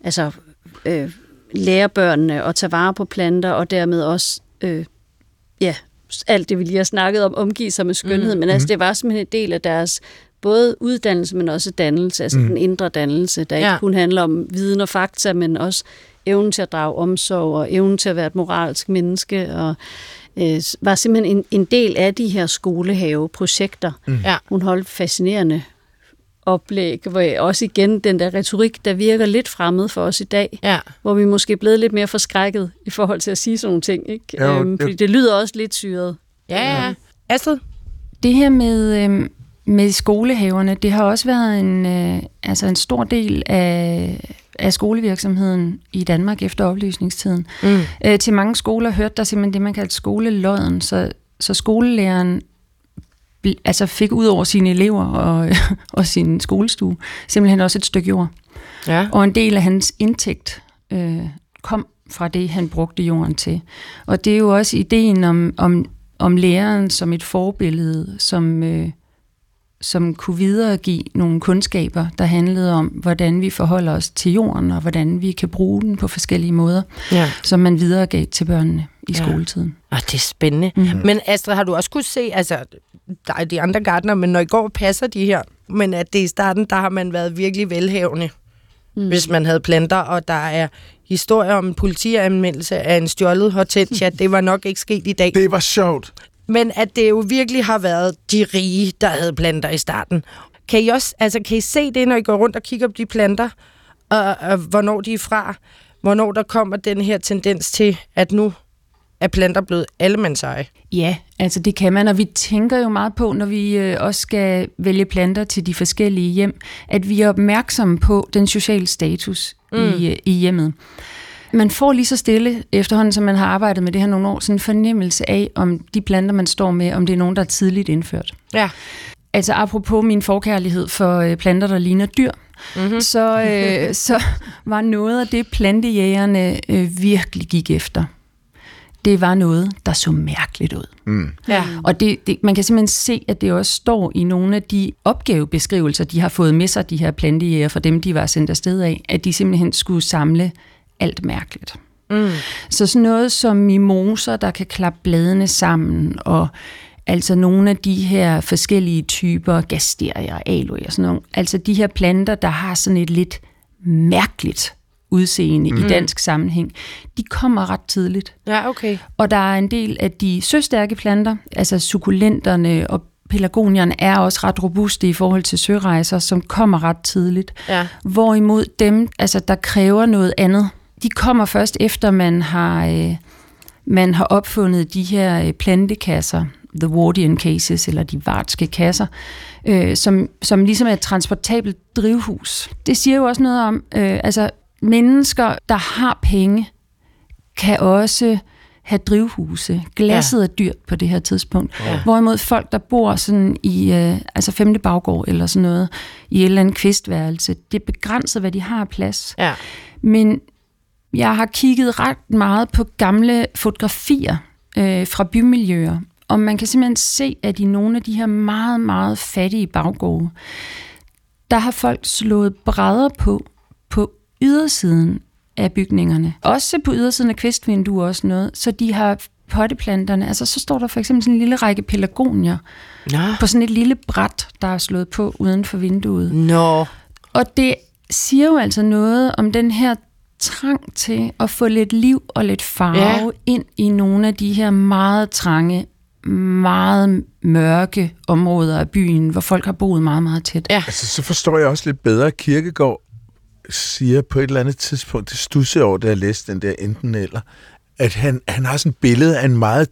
lære børnene at tage vare på planter, og dermed også alt det, vi lige har snakket om, omgive sig med skønhed, men altså, det var simpelthen en del af deres både uddannelse, men også dannelse, altså den indre dannelse, der ikke kun handler om viden og fakta, men også evnen til at drage omsorg, og evnen til at være et moralsk menneske, og var simpelthen en del af de her skolehaveprojekter. Hun holdt fascinerende oplæg, hvor også igen den der retorik, der virker lidt fremmed for os i dag, hvor vi måske er blevet lidt mere forskrækket i forhold til at sige sådan nogle ting, ikke? Fordi det lyder også lidt syret. Ja. Astrid? Det her med skolehaverne, det har også været en stor del af skolevirksomheden i Danmark efter oplysningstiden. Til mange skoler hørte der simpelthen det, man kaldte skolelodden, så skolelæreren fik ud over sine elever og sin skolestue simpelthen også et stykke jord. Ja. Og en del af hans indtægt kom fra det, han brugte jorden til. Og det er jo også ideen om læreren som et forbillede, som kunne videregive nogle kundskaber, der handlede om, hvordan vi forholder os til jorden, og hvordan vi kan bruge den på forskellige måder, som man videregav til børnene i skoletiden. Det er spændende. Mm-hmm. Men Astrid, har du også kunne se, der er de andre gartnere, men når I går passer de her, men at det i starten, der har man været virkelig velhavende, hvis man havde planter, og der er historier om en politianmeldelse af en stjålet hortensia. Det var nok ikke sket i dag. Det var sjovt. Men at det jo virkelig har været de rige, der havde planter i starten. Kan I også, kan I se det, når I går rundt og kigger på de planter, og hvornår de er fra? Hvornår der kommer den her tendens til, at nu er planter blevet allemandseje? Ja, det kan man, og vi tænker jo meget på, når vi også skal vælge planter til de forskellige hjem, at vi er opmærksomme på den sociale status i hjemmet. Man får lige så stille, efterhånden som man har arbejdet med det her nogle år, sådan en fornemmelse af, om de planter, man står med, om det er nogen, der er tidligt indført. Ja. Apropos min forkærlighed for planter, der ligner dyr, så var noget af det, plantejægerne virkelig gik efter. Det var noget, der så mærkeligt ud. Ja. Og man kan simpelthen se, at det også står i nogle af de opgavebeskrivelser, de har fået med sig, de her plantejæger, fra dem, de var sendt afsted af, at de simpelthen skulle samle alt mærkeligt. Så sådan noget som mimoser, der kan klappe bladene sammen, og nogle af de her forskellige typer gasterier, aloe og sådan noget. De her planter, der har sådan et lidt mærkeligt udseende i dansk sammenhæng, de kommer ret tidligt. Ja, okay. Og der er en del af de søstærke planter, sukkulenterne og pelargonierne er også ret robuste i forhold til sørejser, som kommer ret tidligt. Ja. Hvorimod dem, der kræver noget andet, de kommer først efter, man har opfundet de her plantekasser, the Wardian cases, eller de Wardske kasser, som ligesom er et transportabelt drivhus. Det siger jo også noget om, mennesker, der har penge, kan også have drivhuse. Glasset er dyrt på det her tidspunkt. Ja. Hvorimod folk, der bor sådan i 5. baggård eller sådan noget, i et eller andet kvistværelse, det er begrænset, hvad de har af plads. Ja. Men jeg har kigget ret meget på gamle fotografier fra bymiljøer, og man kan simpelthen se, at i nogle af de her meget, meget fattige baggårde, der har folk slået brædder på ydersiden af bygningerne. Også på ydersiden af kvistvinduer og sådan noget, så de har potteplanterne. Så står der for eksempel sådan en lille række pelargonier på sådan et lille bræt, der er slået på uden for vinduet. Og det siger jo noget om den her trang til at få lidt liv og lidt farve ind i nogle af de her meget trange, meget mørke områder af byen, hvor folk har boet meget, meget tæt. Ja. Så forstår jeg også lidt bedre. Kierkegaard siger på et eller andet tidspunkt, det studsede over, da jeg læste den der enten eller, at han har sådan et billede af et meget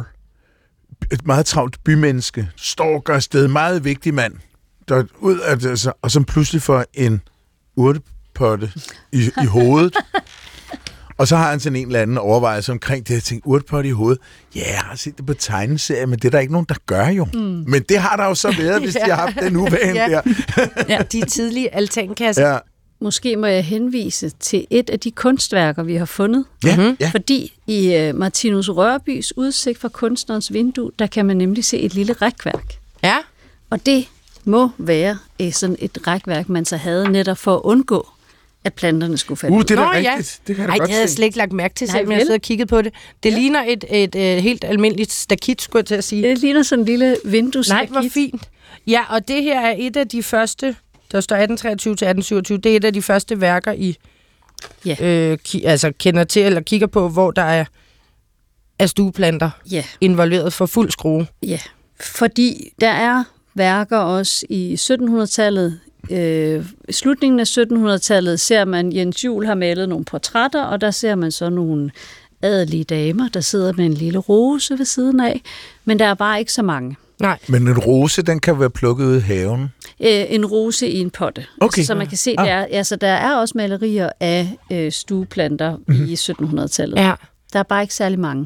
travlt bymenneske, står og gør afsted, meget vigtig mand, der ud af, og som pludselig får en urtepotte i hovedet. Og så har han sådan en eller anden overvejelse omkring det, jeg tænkte, urtepotte i hovedet. Ja, jeg har set det på tegneserie, men det er der ikke nogen, der gør jo. Men det har der jo så været, hvis de har haft den uvane der. De tidlige altankasser. Ja. Måske må jeg henvise til et af de kunstværker, vi har fundet. Ja. Fordi i Martinus Rørbys udsigt fra kunstnerens vindue, der kan man nemlig se et lille rækværk. Ja. Og det må være sådan et rækværk, man så havde netop for at undgå, at planterne skulle falde ud. Det er da rigtigt. Det kan jeg da godt se. Det havde jeg slet ikke lagt mærke til, selvom jeg sidder og kigget på det. Det ligner et helt almindeligt stakit, skulle jeg til at sige. Det ligner sådan en lille vinduestakit. Nej, hvor fint. Ja, og det her er et af de første, der står 1823 til 1827, det er et af de første værker, I kender til eller kigger på, hvor der er stueplanter involveret for fuld skrue. Ja, fordi der er værker også i 1700-tallet slutningen af 1700-tallet ser man, Jens Juel har malet nogle portrætter, og der ser man så nogle adelige damer, der sidder med en lille rose ved siden af, men der er bare ikke så mange. Nej. Men en rose, den kan være plukket ud i haven? En rose i en potte. Okay. Så man kan se, der er også malerier af stueplanter i 1700-tallet. Ja. Der er bare ikke særlig mange.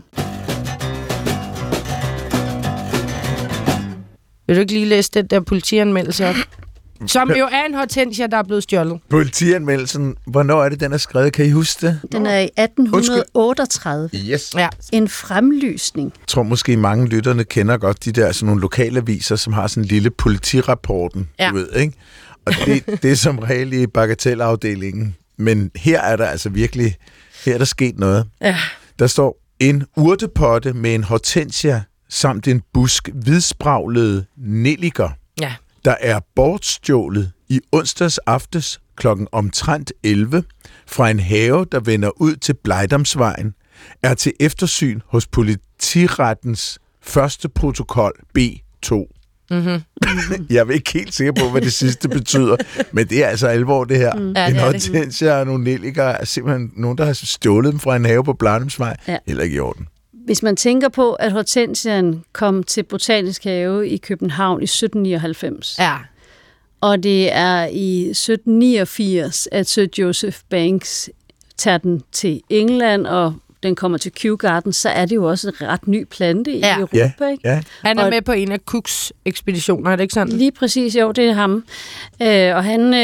Vil du ikke lige læse den der politianmeldelse op? Som jo er en hortensia, der er blevet stjålet. Politianmeldelsen, hvornår er det, den er skrevet? Kan I huske det? Den er i 1838. Yes. Ja. En fremlysning. Jeg tror måske mange lytterne kender godt de der sådan nogle lokalaviser, som har sådan en lille politirapporten, du ved, ikke? Og det er som regel i bagatelafdelingen. Men her er der altså virkelig, her er der sket noget. Ja. Der står en urtepotte med en hortensia samt en busk hvidspraglede nelliker, Ja. der er bortstjålet i onsdags aftes klokken omtrent 11 fra en have, der vender ud til Blejdomsvejen, er til eftersyn hos politirettens første protokol B2. Mm-hmm. Jeg er ikke helt sikker på, hvad det sidste betyder, men det er altså alvor, det her. Ja, en det er hortensia og nogle nelliker er simpelthen nogen, der har stjålet dem fra en have på Blejdomsvej. Ja. Heller ikke i orden. Hvis man tænker på, at hortensiaen kom til Botanisk Have i København i 1799, Ja. og det er i 1789, at Sir Joseph Banks tager den til England, og den kommer til Kew Gardens, så er det jo også en ret ny plante i Europa. Ikke? Ja. Han er med på en af Cooks ekspeditioner, er det ikke sådan? Lige præcis, jo, det er ham. Og han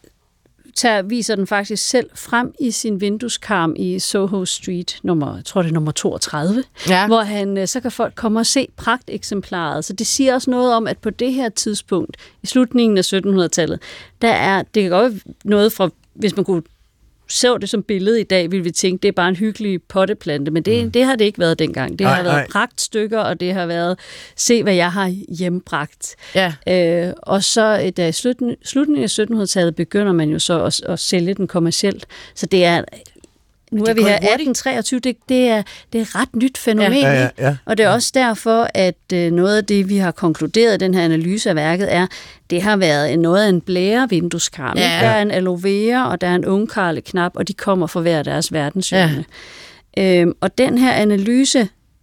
viser den faktisk selv frem i sin vindueskarm i Soho Street, jeg tror det er nummer 32, hvor han, så kan folk komme og se pragteksemplaret. Så det siger også noget om, at på det her tidspunkt, i slutningen af 1700-tallet, det kan godt være noget fra, hvis man kunne så det som billede i dag, ville vi tænke, det er bare en hyggelig potteplante, men det har det ikke været dengang. Det har været pragtstykker, og det har været, se hvad jeg har hjembragt. Ja. Og så da i slutningen af 1700-tallet begynder man jo så at sælge den kommercielt. Så det er, nu er vi her 1823, det er et ret nyt fænomen. Ja. Og det er også derfor, at noget af det, vi har konkluderet i den her analyse af værket, er, det har været noget af en blærevindueskarm. Ja. Der er en aloe vera, og der er en ungkarleknap, og de kommer fra hver deres verdenshjørne. Ja. Og den her analyse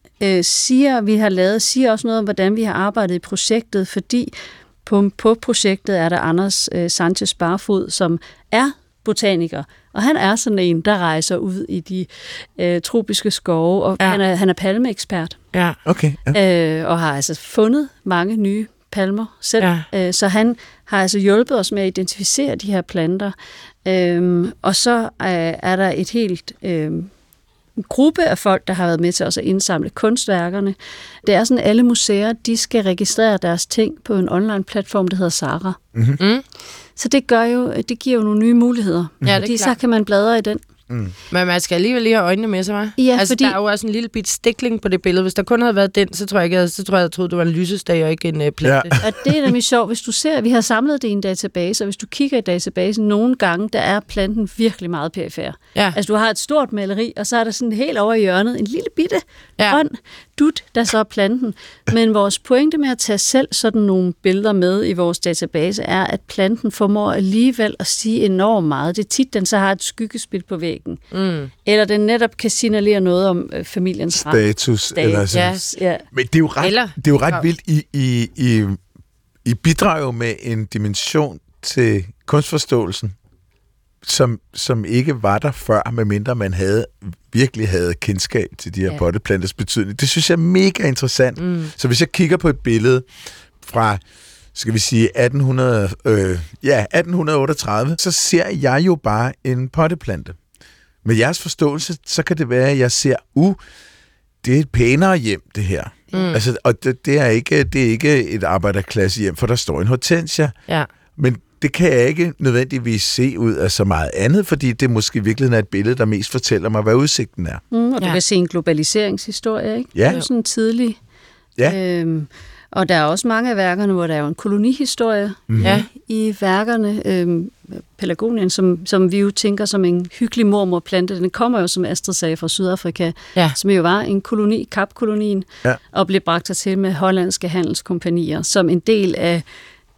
siger også noget om, hvordan vi har arbejdet i projektet, fordi på projektet er der Anders Sanchez Barfod, som er botaniker, og han er sådan en, der rejser ud i de tropiske skove, og han er palmeekspert. Ja. Okay. Ja. Og har altså fundet mange nye palmer selv. Ja. Så han har altså hjulpet os med at identificere de her planter. Og så er der et helt en gruppe af folk, der har været med til os at indsamle kunstværkerne. Det er sådan, at alle museer, de skal registrere deres ting på en online-platform, der hedder Zara. Mm-hmm. Mm. Så det giver jo nogle nye muligheder. Ja, fordi så kan man bladre i den. Mm. Men man skal alligevel lige have øjnene med sig, hva'? Ja, altså, der er jo også en lille bit stikling på det billede. Hvis der kun havde været den, så tror jeg, jeg troede, det var en lysestage og ikke en plante. Ja. Og det er nemlig sjovt. Hvis du ser, vi har samlet det i en database, og hvis du kigger i databasen, nogle gange, der er planten virkelig meget perifær. Ja. Altså, du har et stort maleri, og så er der sådan helt over i hjørnet en lille bitte hånd, der så er planten. Men vores pointe med at tage selv sådan nogle billeder med i vores database, er, at planten formår alligevel at sige enormt meget. Det er tit, den så har et skyggespil på væggen. Mm. Eller den netop kan signalere noget om familiens status. Eller sådan. Ja. Men det er jo ret vildt. I bidrager med en dimension til kunstforståelsen, som ikke var der før, medmindre man virkelig havde kendskab til de her potteplanters betydning. Det synes jeg er mega interessant. Mm. Så hvis jeg kigger på et billede fra, skal vi sige, 1838, så ser jeg jo bare en potteplante. Med jeres forståelse, så kan det være, at jeg ser, det er et pænere hjem, det her. Mm. Altså, og det er ikke et arbejderklasse hjem, for der står en hortensia. Ja. Men det kan jeg ikke nødvendigvis se ud af så meget andet, fordi det måske virkelig er et billede, der mest fortæller mig, hvad udsigten er. Og du kan se en globaliseringshistorie, ikke? Ja. Det er jo sådan tidlig. Ja. Og der er også mange af værkerne, hvor der er jo en kolonihistorie i værkerne. Pelagonien, som vi jo tænker som en hyggelig mormorplante, den kommer jo, som Astrid sagde, fra Sydafrika, som jo var en koloni, Kapkolonien, og blev bragt hertil med hollandske handelskompagnier, som en del af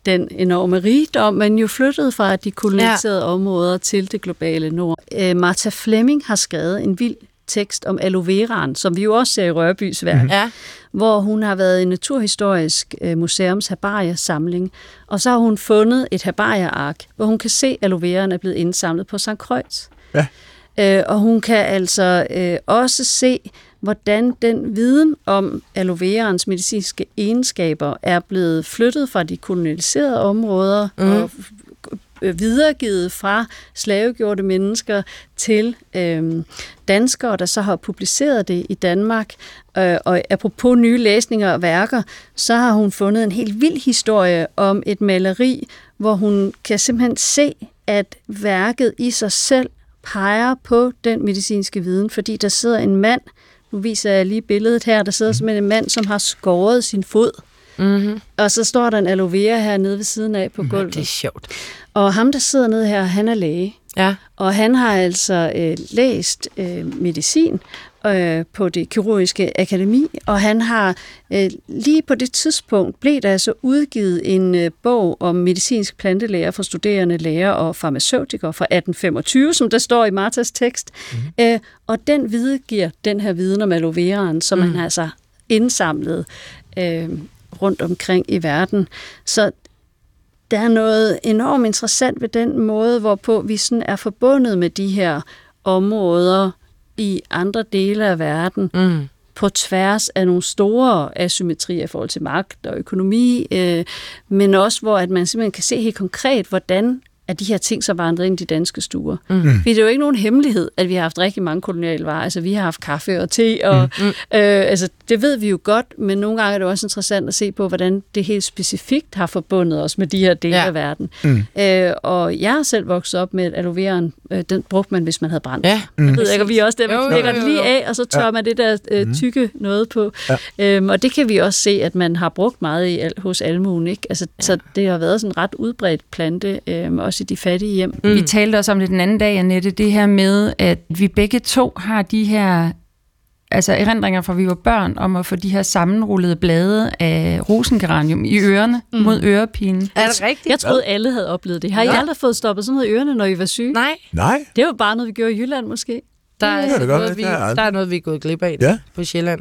den enorme rigdom, men jo flyttede fra de koloniserede områder til det globale nord. Martha Fleming har skrevet en vild tekst om aloe veraen, som vi jo også ser i Rørbys værk, hvor hun har været i Naturhistorisk Museums herbariesamling, og så har hun fundet et herbarieark, hvor hun kan se, at aloe veraen er blevet indsamlet på St. Kreuz. Ja. Og hun kan altså også se, hvordan den viden om aloe veraens medicinske egenskaber er blevet flyttet fra de kolonialiserede områder og videregivet fra slavegjorte mennesker til danskere, der så har publiceret det i Danmark. Og apropos nye læsninger og værker, så har hun fundet en helt vild historie om et maleri, hvor hun kan simpelthen se, at værket i sig selv peger på den medicinske viden, fordi der sidder en mand, nu viser jeg lige billedet her, der sidder simpelthen en mand, som har skåret sin fod. Mm-hmm. Og så står der en aloe vera her nede ved siden af på gulvet. Det er sjovt. Og ham, der sidder nede her, han er læge. Ja. Og han har altså læst medicin på det kirurgiske akademi, og han har lige på det tidspunkt blev der altså udgivet en bog om medicinsk plantelære for studerende læger og farmaceutikere fra 1825, som der står i Marthas tekst. Og den videregiver den her viden om aloe veraen, som han altså indsamlet rundt omkring i verden. Så der er noget enormt interessant ved den måde, hvorpå vi sådan er forbundet med de her områder i andre dele af verden, på tværs af nogle store asymmetrier i forhold til magt og økonomi, men også hvor at man simpelthen kan se helt konkret, hvordan at de her ting så vandret ind i de danske stuer. For det er jo ikke nogen hemmelighed, at vi har haft rigtig mange koloniale varer. Altså, vi har haft kaffe og te, og altså, det ved vi jo godt, men nogle gange er det også interessant at se på, hvordan det helt specifikt har forbundet os med de her dele af verden. Og jeg har selv vokset op med, at aloe veraen, den brugte man, hvis man havde brændt. Jeg ved ikke, og vi også der, vi lægger det lige af, og så tør man det der tykke noget på. Og det kan vi også se, at man har brugt meget hos almuen, ikke? Altså, så det har været sådan en ret udbredt plante, også i de fattige hjem. Vi talte også om det den anden dag, Annette, det her med, at vi begge to har de her erindringer fra vi var børn, om at få de her sammenrullede blade af rosengeranium i ørerne mod ørepinen. Er det rigtigt? Jeg troede, alle havde oplevet det. Har I aldrig fået stoppet sådan noget i ørerne, når I var syge? Nej. Det var bare noget, vi gjorde i Jylland måske. Der er noget, vi er gået glip af på Sjælland.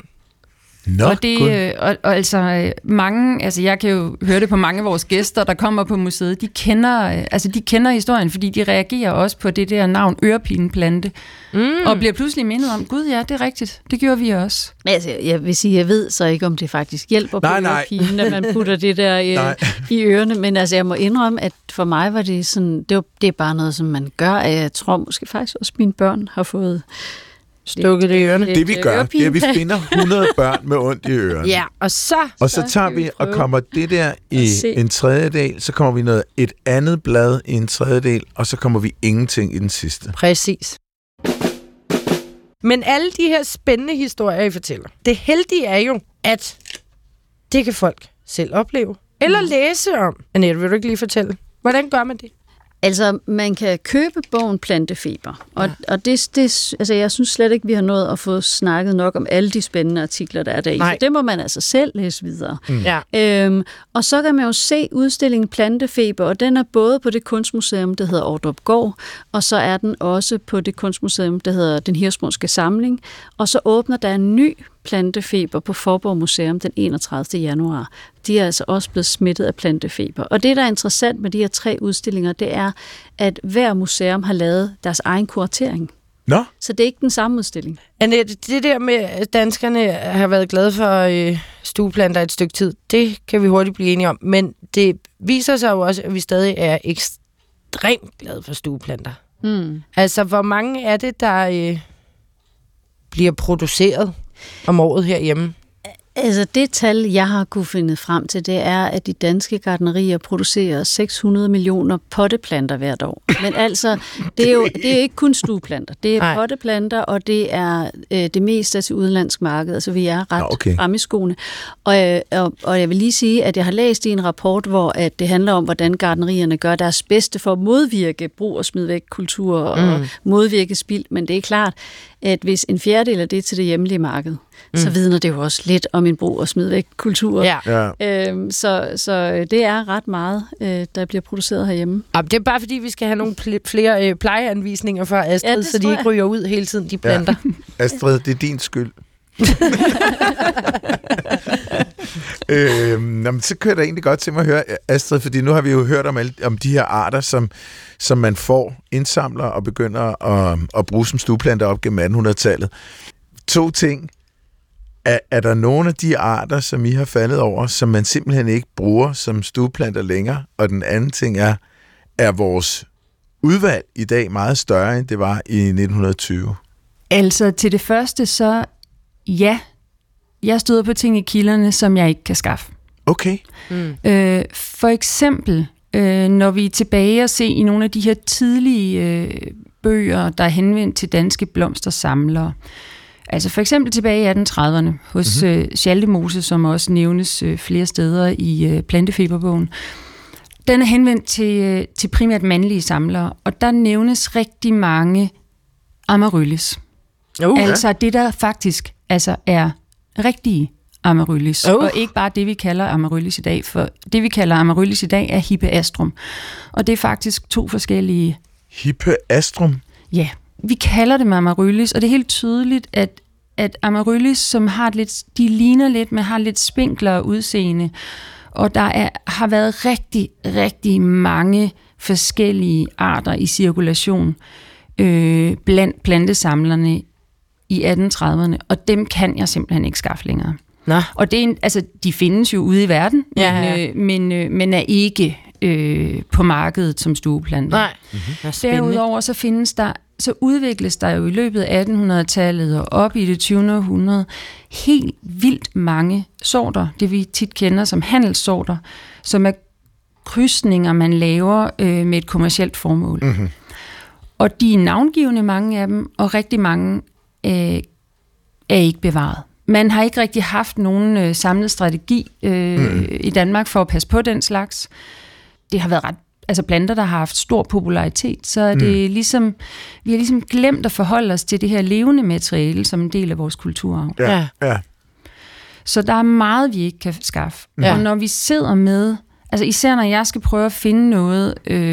Og det, og altså mange, altså jeg kan jo høre det på mange af vores gæster, der kommer på museet, de kender historien, fordi de reagerer også på det der navn ørepinplante, og bliver pludselig mindet om, gud ja, det er rigtigt, det gjorde vi også. Altså, jeg vil sige, jeg ved så ikke, om det faktisk hjælper på ørepinen, at man putter det der i ørerne, men altså jeg må indrømme, at for mig var det sådan, det er bare noget, som man gør, jeg tror måske faktisk også, mine børn har fået stukket det i ørerne. Det vi gør, det er, at vi finder 100 børn med ondt i ørerne. Ja, og så tager vi og kommer det der i en tredjedel, så kommer vi et andet blad i en tredjedel, og så kommer vi ingenting i den sidste. Præcis. Men alle de her spændende historier, I fortæller, det heldige er jo, at det kan folk selv opleve. Eller læse om. Annette, vil du ikke lige fortælle? Hvordan gør man det? Altså, man kan købe bogen Plantefeber, og det, altså, jeg synes slet ikke, vi har nået at få snakket nok om alle de spændende artikler, der er der i. Så det må man altså selv læse videre. Og så kan man jo se udstillingen Plantefeber, og den er både på det kunstmuseum, der hedder Ordrupgaard, og så er den også på det kunstmuseum, der hedder Den Hirschsprungske Samling, og så åbner der en ny plantefeber på Faaborg Museum den 31. januar. De er altså også blevet smittet af plantefeber. Og det, der er interessant med de her 3 udstillinger, det er, at hver museum har lavet deres egen kuratering. Nå? Så det er ikke den samme udstilling. Annette, det der med, at danskerne har været glade for stueplanter et stykke tid, det kan vi hurtigt blive enige om. Men det viser sig jo også, at vi stadig er ekstremt glade for stueplanter. Altså, hvor mange er det, der bliver produceret om året herhjemme? Altså det tal, jeg har kunne finde frem til, det er, at de danske gartnerier producerer 600 millioner potteplanter hvert år. Men altså, det er ikke kun stueplanter. Det er potteplanter, og det er det meste til udenlandsk marked. Altså vi er ret fremme i skoene. Og jeg vil lige sige, at jeg har læst i en rapport, hvor at det handler om, hvordan gartnerierne gør deres bedste for at modvirke brug og smid væk kultur og modvirke spild. Men det er klart, at hvis en fjerdedel af det til det hjemlige marked, så vidner det jo også lidt om en brug- og smid-væk-kultur. Ja. Så det er ret meget, der bliver produceret herhjemme. Det er bare fordi, vi skal have nogle flere plejeanvisninger for Astrid, så de ikke ryger ud hele tiden, de planter. Ja. Astrid, det er din skyld. Så kører jeg egentlig godt til mig at høre, Astrid, fordi nu har vi jo hørt om de her arter, som man får, indsamler og begynder at bruge som stueplanter op gennem 1800-tallet. 2 ting. Er der nogle af de arter, som I har faldet over, som man simpelthen ikke bruger som stueplanter længere? Og den anden ting er vores udvalg i dag meget større, end det var i 1920? Altså til det første, så ja, jeg støder på ting i kilderne, som jeg ikke kan skaffe. Okay. For eksempel, når vi er tilbage og se i nogle af de her tidlige bøger, der er henvendt til danske blomstersamlere. Altså for eksempel tilbage i 1830'erne hos Schaldemose, som også nævnes flere steder i Plantefeberbogen. Den er henvendt til primært mandlige samlere, og der nævnes rigtig mange amaryllis. Altså det, der faktisk er rigtige amaryllis, og ikke bare det, vi kalder amaryllis i dag, for det, vi kalder amaryllis i dag, er hippeastrum. Og det er faktisk 2 forskellige... Hippeastrum? Ja, vi kalder det amaryllis, og det er helt tydeligt, at amaryllis, som de ligner lidt, men har lidt spinklere udseende, og der har været rigtig, rigtig mange forskellige arter i cirkulation blandt plantesamlerne i 1830'erne, og dem kan jeg simpelthen ikke skaffe længere. Nå. Og det er de findes jo ude i verden, men er ikke på markedet som stueplanter. Nej. Derudover så udvikles der jo i løbet af 1800-tallet og op i det 20. århundrede helt vildt mange sorter, det vi tit kender som handelssorter, som er krydsninger, man laver med et kommercielt formål. Mm-hmm. Og de er navngivende, mange af dem, og rigtig mange er ikke bevaret. Man har ikke rigtig haft nogen samlet strategi i Danmark for at passe på den slags. Det har været planter, der har haft stor popularitet, så er det ligesom, vi har ligesom glemt at forholde os til det her levende materiale som en del af vores kulturarv. Ja. Så der er meget, vi ikke kan skaffe. Ja. Og når vi sidder med, især når jeg skal prøve at finde noget,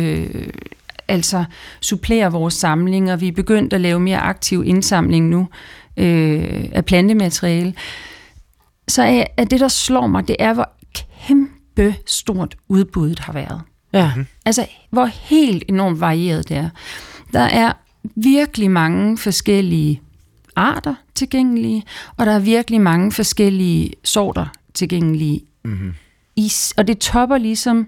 supplere vores samling, og vi er begyndt at lave mere aktiv indsamling nu af plantemateriale, så er det, der slår mig, det er, hvor kæmpe stort udbuddet har været. Ja. Altså, hvor helt enormt varieret det er. Der er virkelig mange forskellige arter tilgængelige, og der er virkelig mange forskellige sorter tilgængelige. Mm-hmm. Og det topper ligesom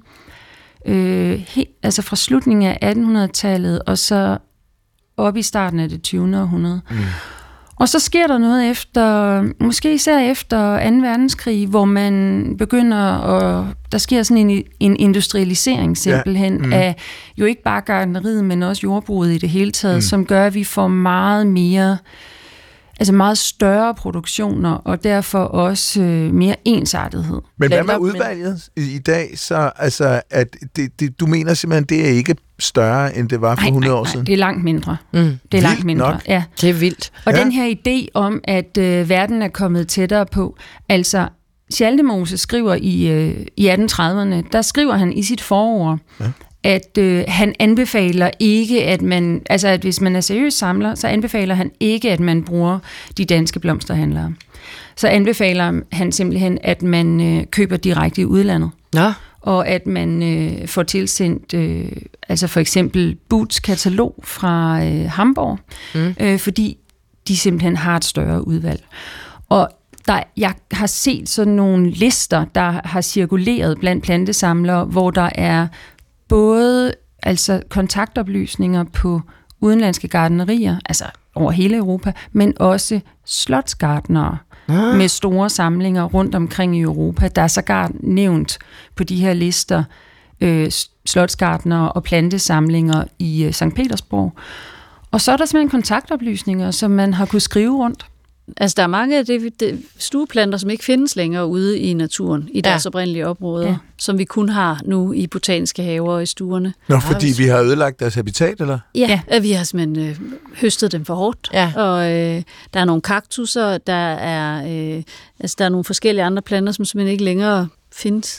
fra slutningen af 1800-tallet, og så op i starten af det 20. århundrede. Mm. Og så sker der noget måske især efter 2. verdenskrig, hvor man begynder der sker sådan en industrialisering simpelthen af jo ikke bare gartneriet, men også jordbruget i det hele taget, som gør, at vi får meget mere, meget større produktioner, og derfor også mere ensartethed. Men hvad med udvalget i dag? Så at du mener simpelthen, det er ikke større, end det var for 100 år siden? Det er langt mindre. Det er langt mindre, nok. Ja. Det er vildt. Og den her idé om, at verden er kommet tættere på, Schaldemose skriver i 1830'erne, der skriver han i sit forord, at han anbefaler ikke, at man, at hvis man er seriøs samler, så anbefaler han ikke, at man bruger de danske blomsterhandlere. Så anbefaler han simpelthen, at man køber direkte i udlandet. Ja. Og at man får tilsendt, for eksempel Boots katalog fra Hamburg, fordi de simpelthen har et større udvalg. Og jeg har set sådan nogle lister, der har cirkuleret blandt plantesamlere, hvor der er både kontaktoplysninger på udenlandske gartnerier, over hele Europa, men også slotsgartnere med store samlinger rundt omkring i Europa. Der er sågar nævnt på de her lister slotsgartnere og plantesamlinger i Sankt Petersborg. Og så er der simpelthen kontaktoplysninger, som man har kunne skrive rundt. Altså, der er mange af de stueplanter, som ikke findes længere ude i naturen, i deres oprindelige områder, som vi kun har nu i botaniske haver og i stuerne. Nå, fordi vi har ødelagt deres habitat, eller? Ja, vi har simpelthen høstet dem for hårdt. Ja. Og der er nogle kaktusser, der er nogle forskellige andre planter, som simpelthen ikke længere findes.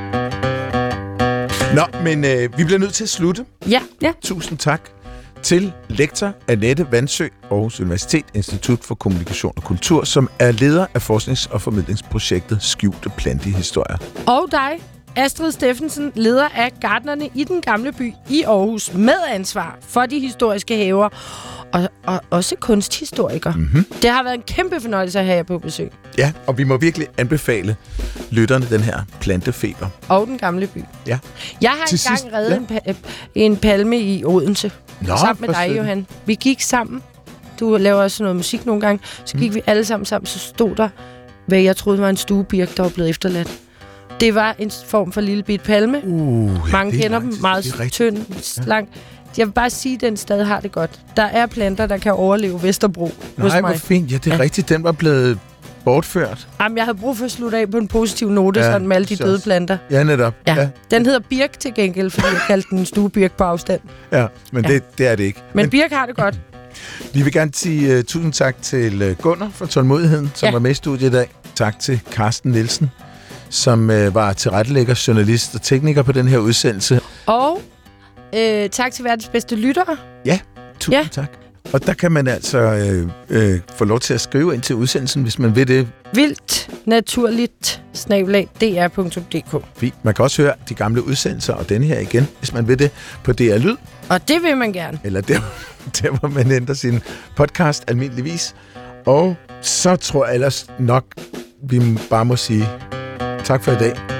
Nå, men vi bliver nødt til at slutte. Ja. Tusind tak til lektor Annette Vandsø, Aarhus Universitet, Institut for Kommunikation og Kultur, som er leder af forsknings- og formidlingsprojektet Skjulte Plantehistorier. Og dig, Astrid Steffensen, leder af Gartnerne i den gamle by i Aarhus, med ansvar for de historiske haver, og også kunsthistoriker. Mm-hmm. Det har været en kæmpe fornøjelse at have jer på besøg. Ja, og vi må virkelig anbefale lytterne den her plantefeber. Og den gamle by. Ja. Jeg har engang reddet en palme i Odense. Sammen med dig, Johan. Vi gik sammen. Du laver også noget musik nogle gange. Så gik vi alle sammen, så stod der, hvad jeg troede var en stuebirk, der var blevet efterladt. Det var en form for lille bit palme. Mange kender dem. Meget tynd, lang. Jeg vil bare sige, at den stadig har det godt. Der er planter, der kan overleve Vesterbro hos mig. Nej, hvor fint. Ja, det er rigtigt. Den var blevet bortført. Jamen, jeg havde brug for at slutte af på en positiv note, sådan med alle de døde planter. Ja, netop. Ja. Den hedder birk til gengæld, fordi jeg kaldte den en stuebirk på afstand. Ja, men det er det ikke. Men birk har det godt. Vi vil gerne sige tusind tak til Gunnar for tålmodigheden, som var med i studiet i dag. Tak til Carsten Nielsen, som var tilrettelægger, journalist og tekniker på den her udsendelse. Og tak til verdens bedste lyttere. Ja, tusind tak. Og der kan man altså få lov til at skrive ind til udsendelsen, hvis man vil det. vildtnaturligt@dr.dk. Fint. Man kan også høre de gamle udsendelser og denne her igen, hvis man vil det, på DR Lyd. Og det vil man gerne. Eller der hvor man ændrer sin podcast almindeligvis. Og så tror jeg ellers nok, vi bare må sige tak for i dag.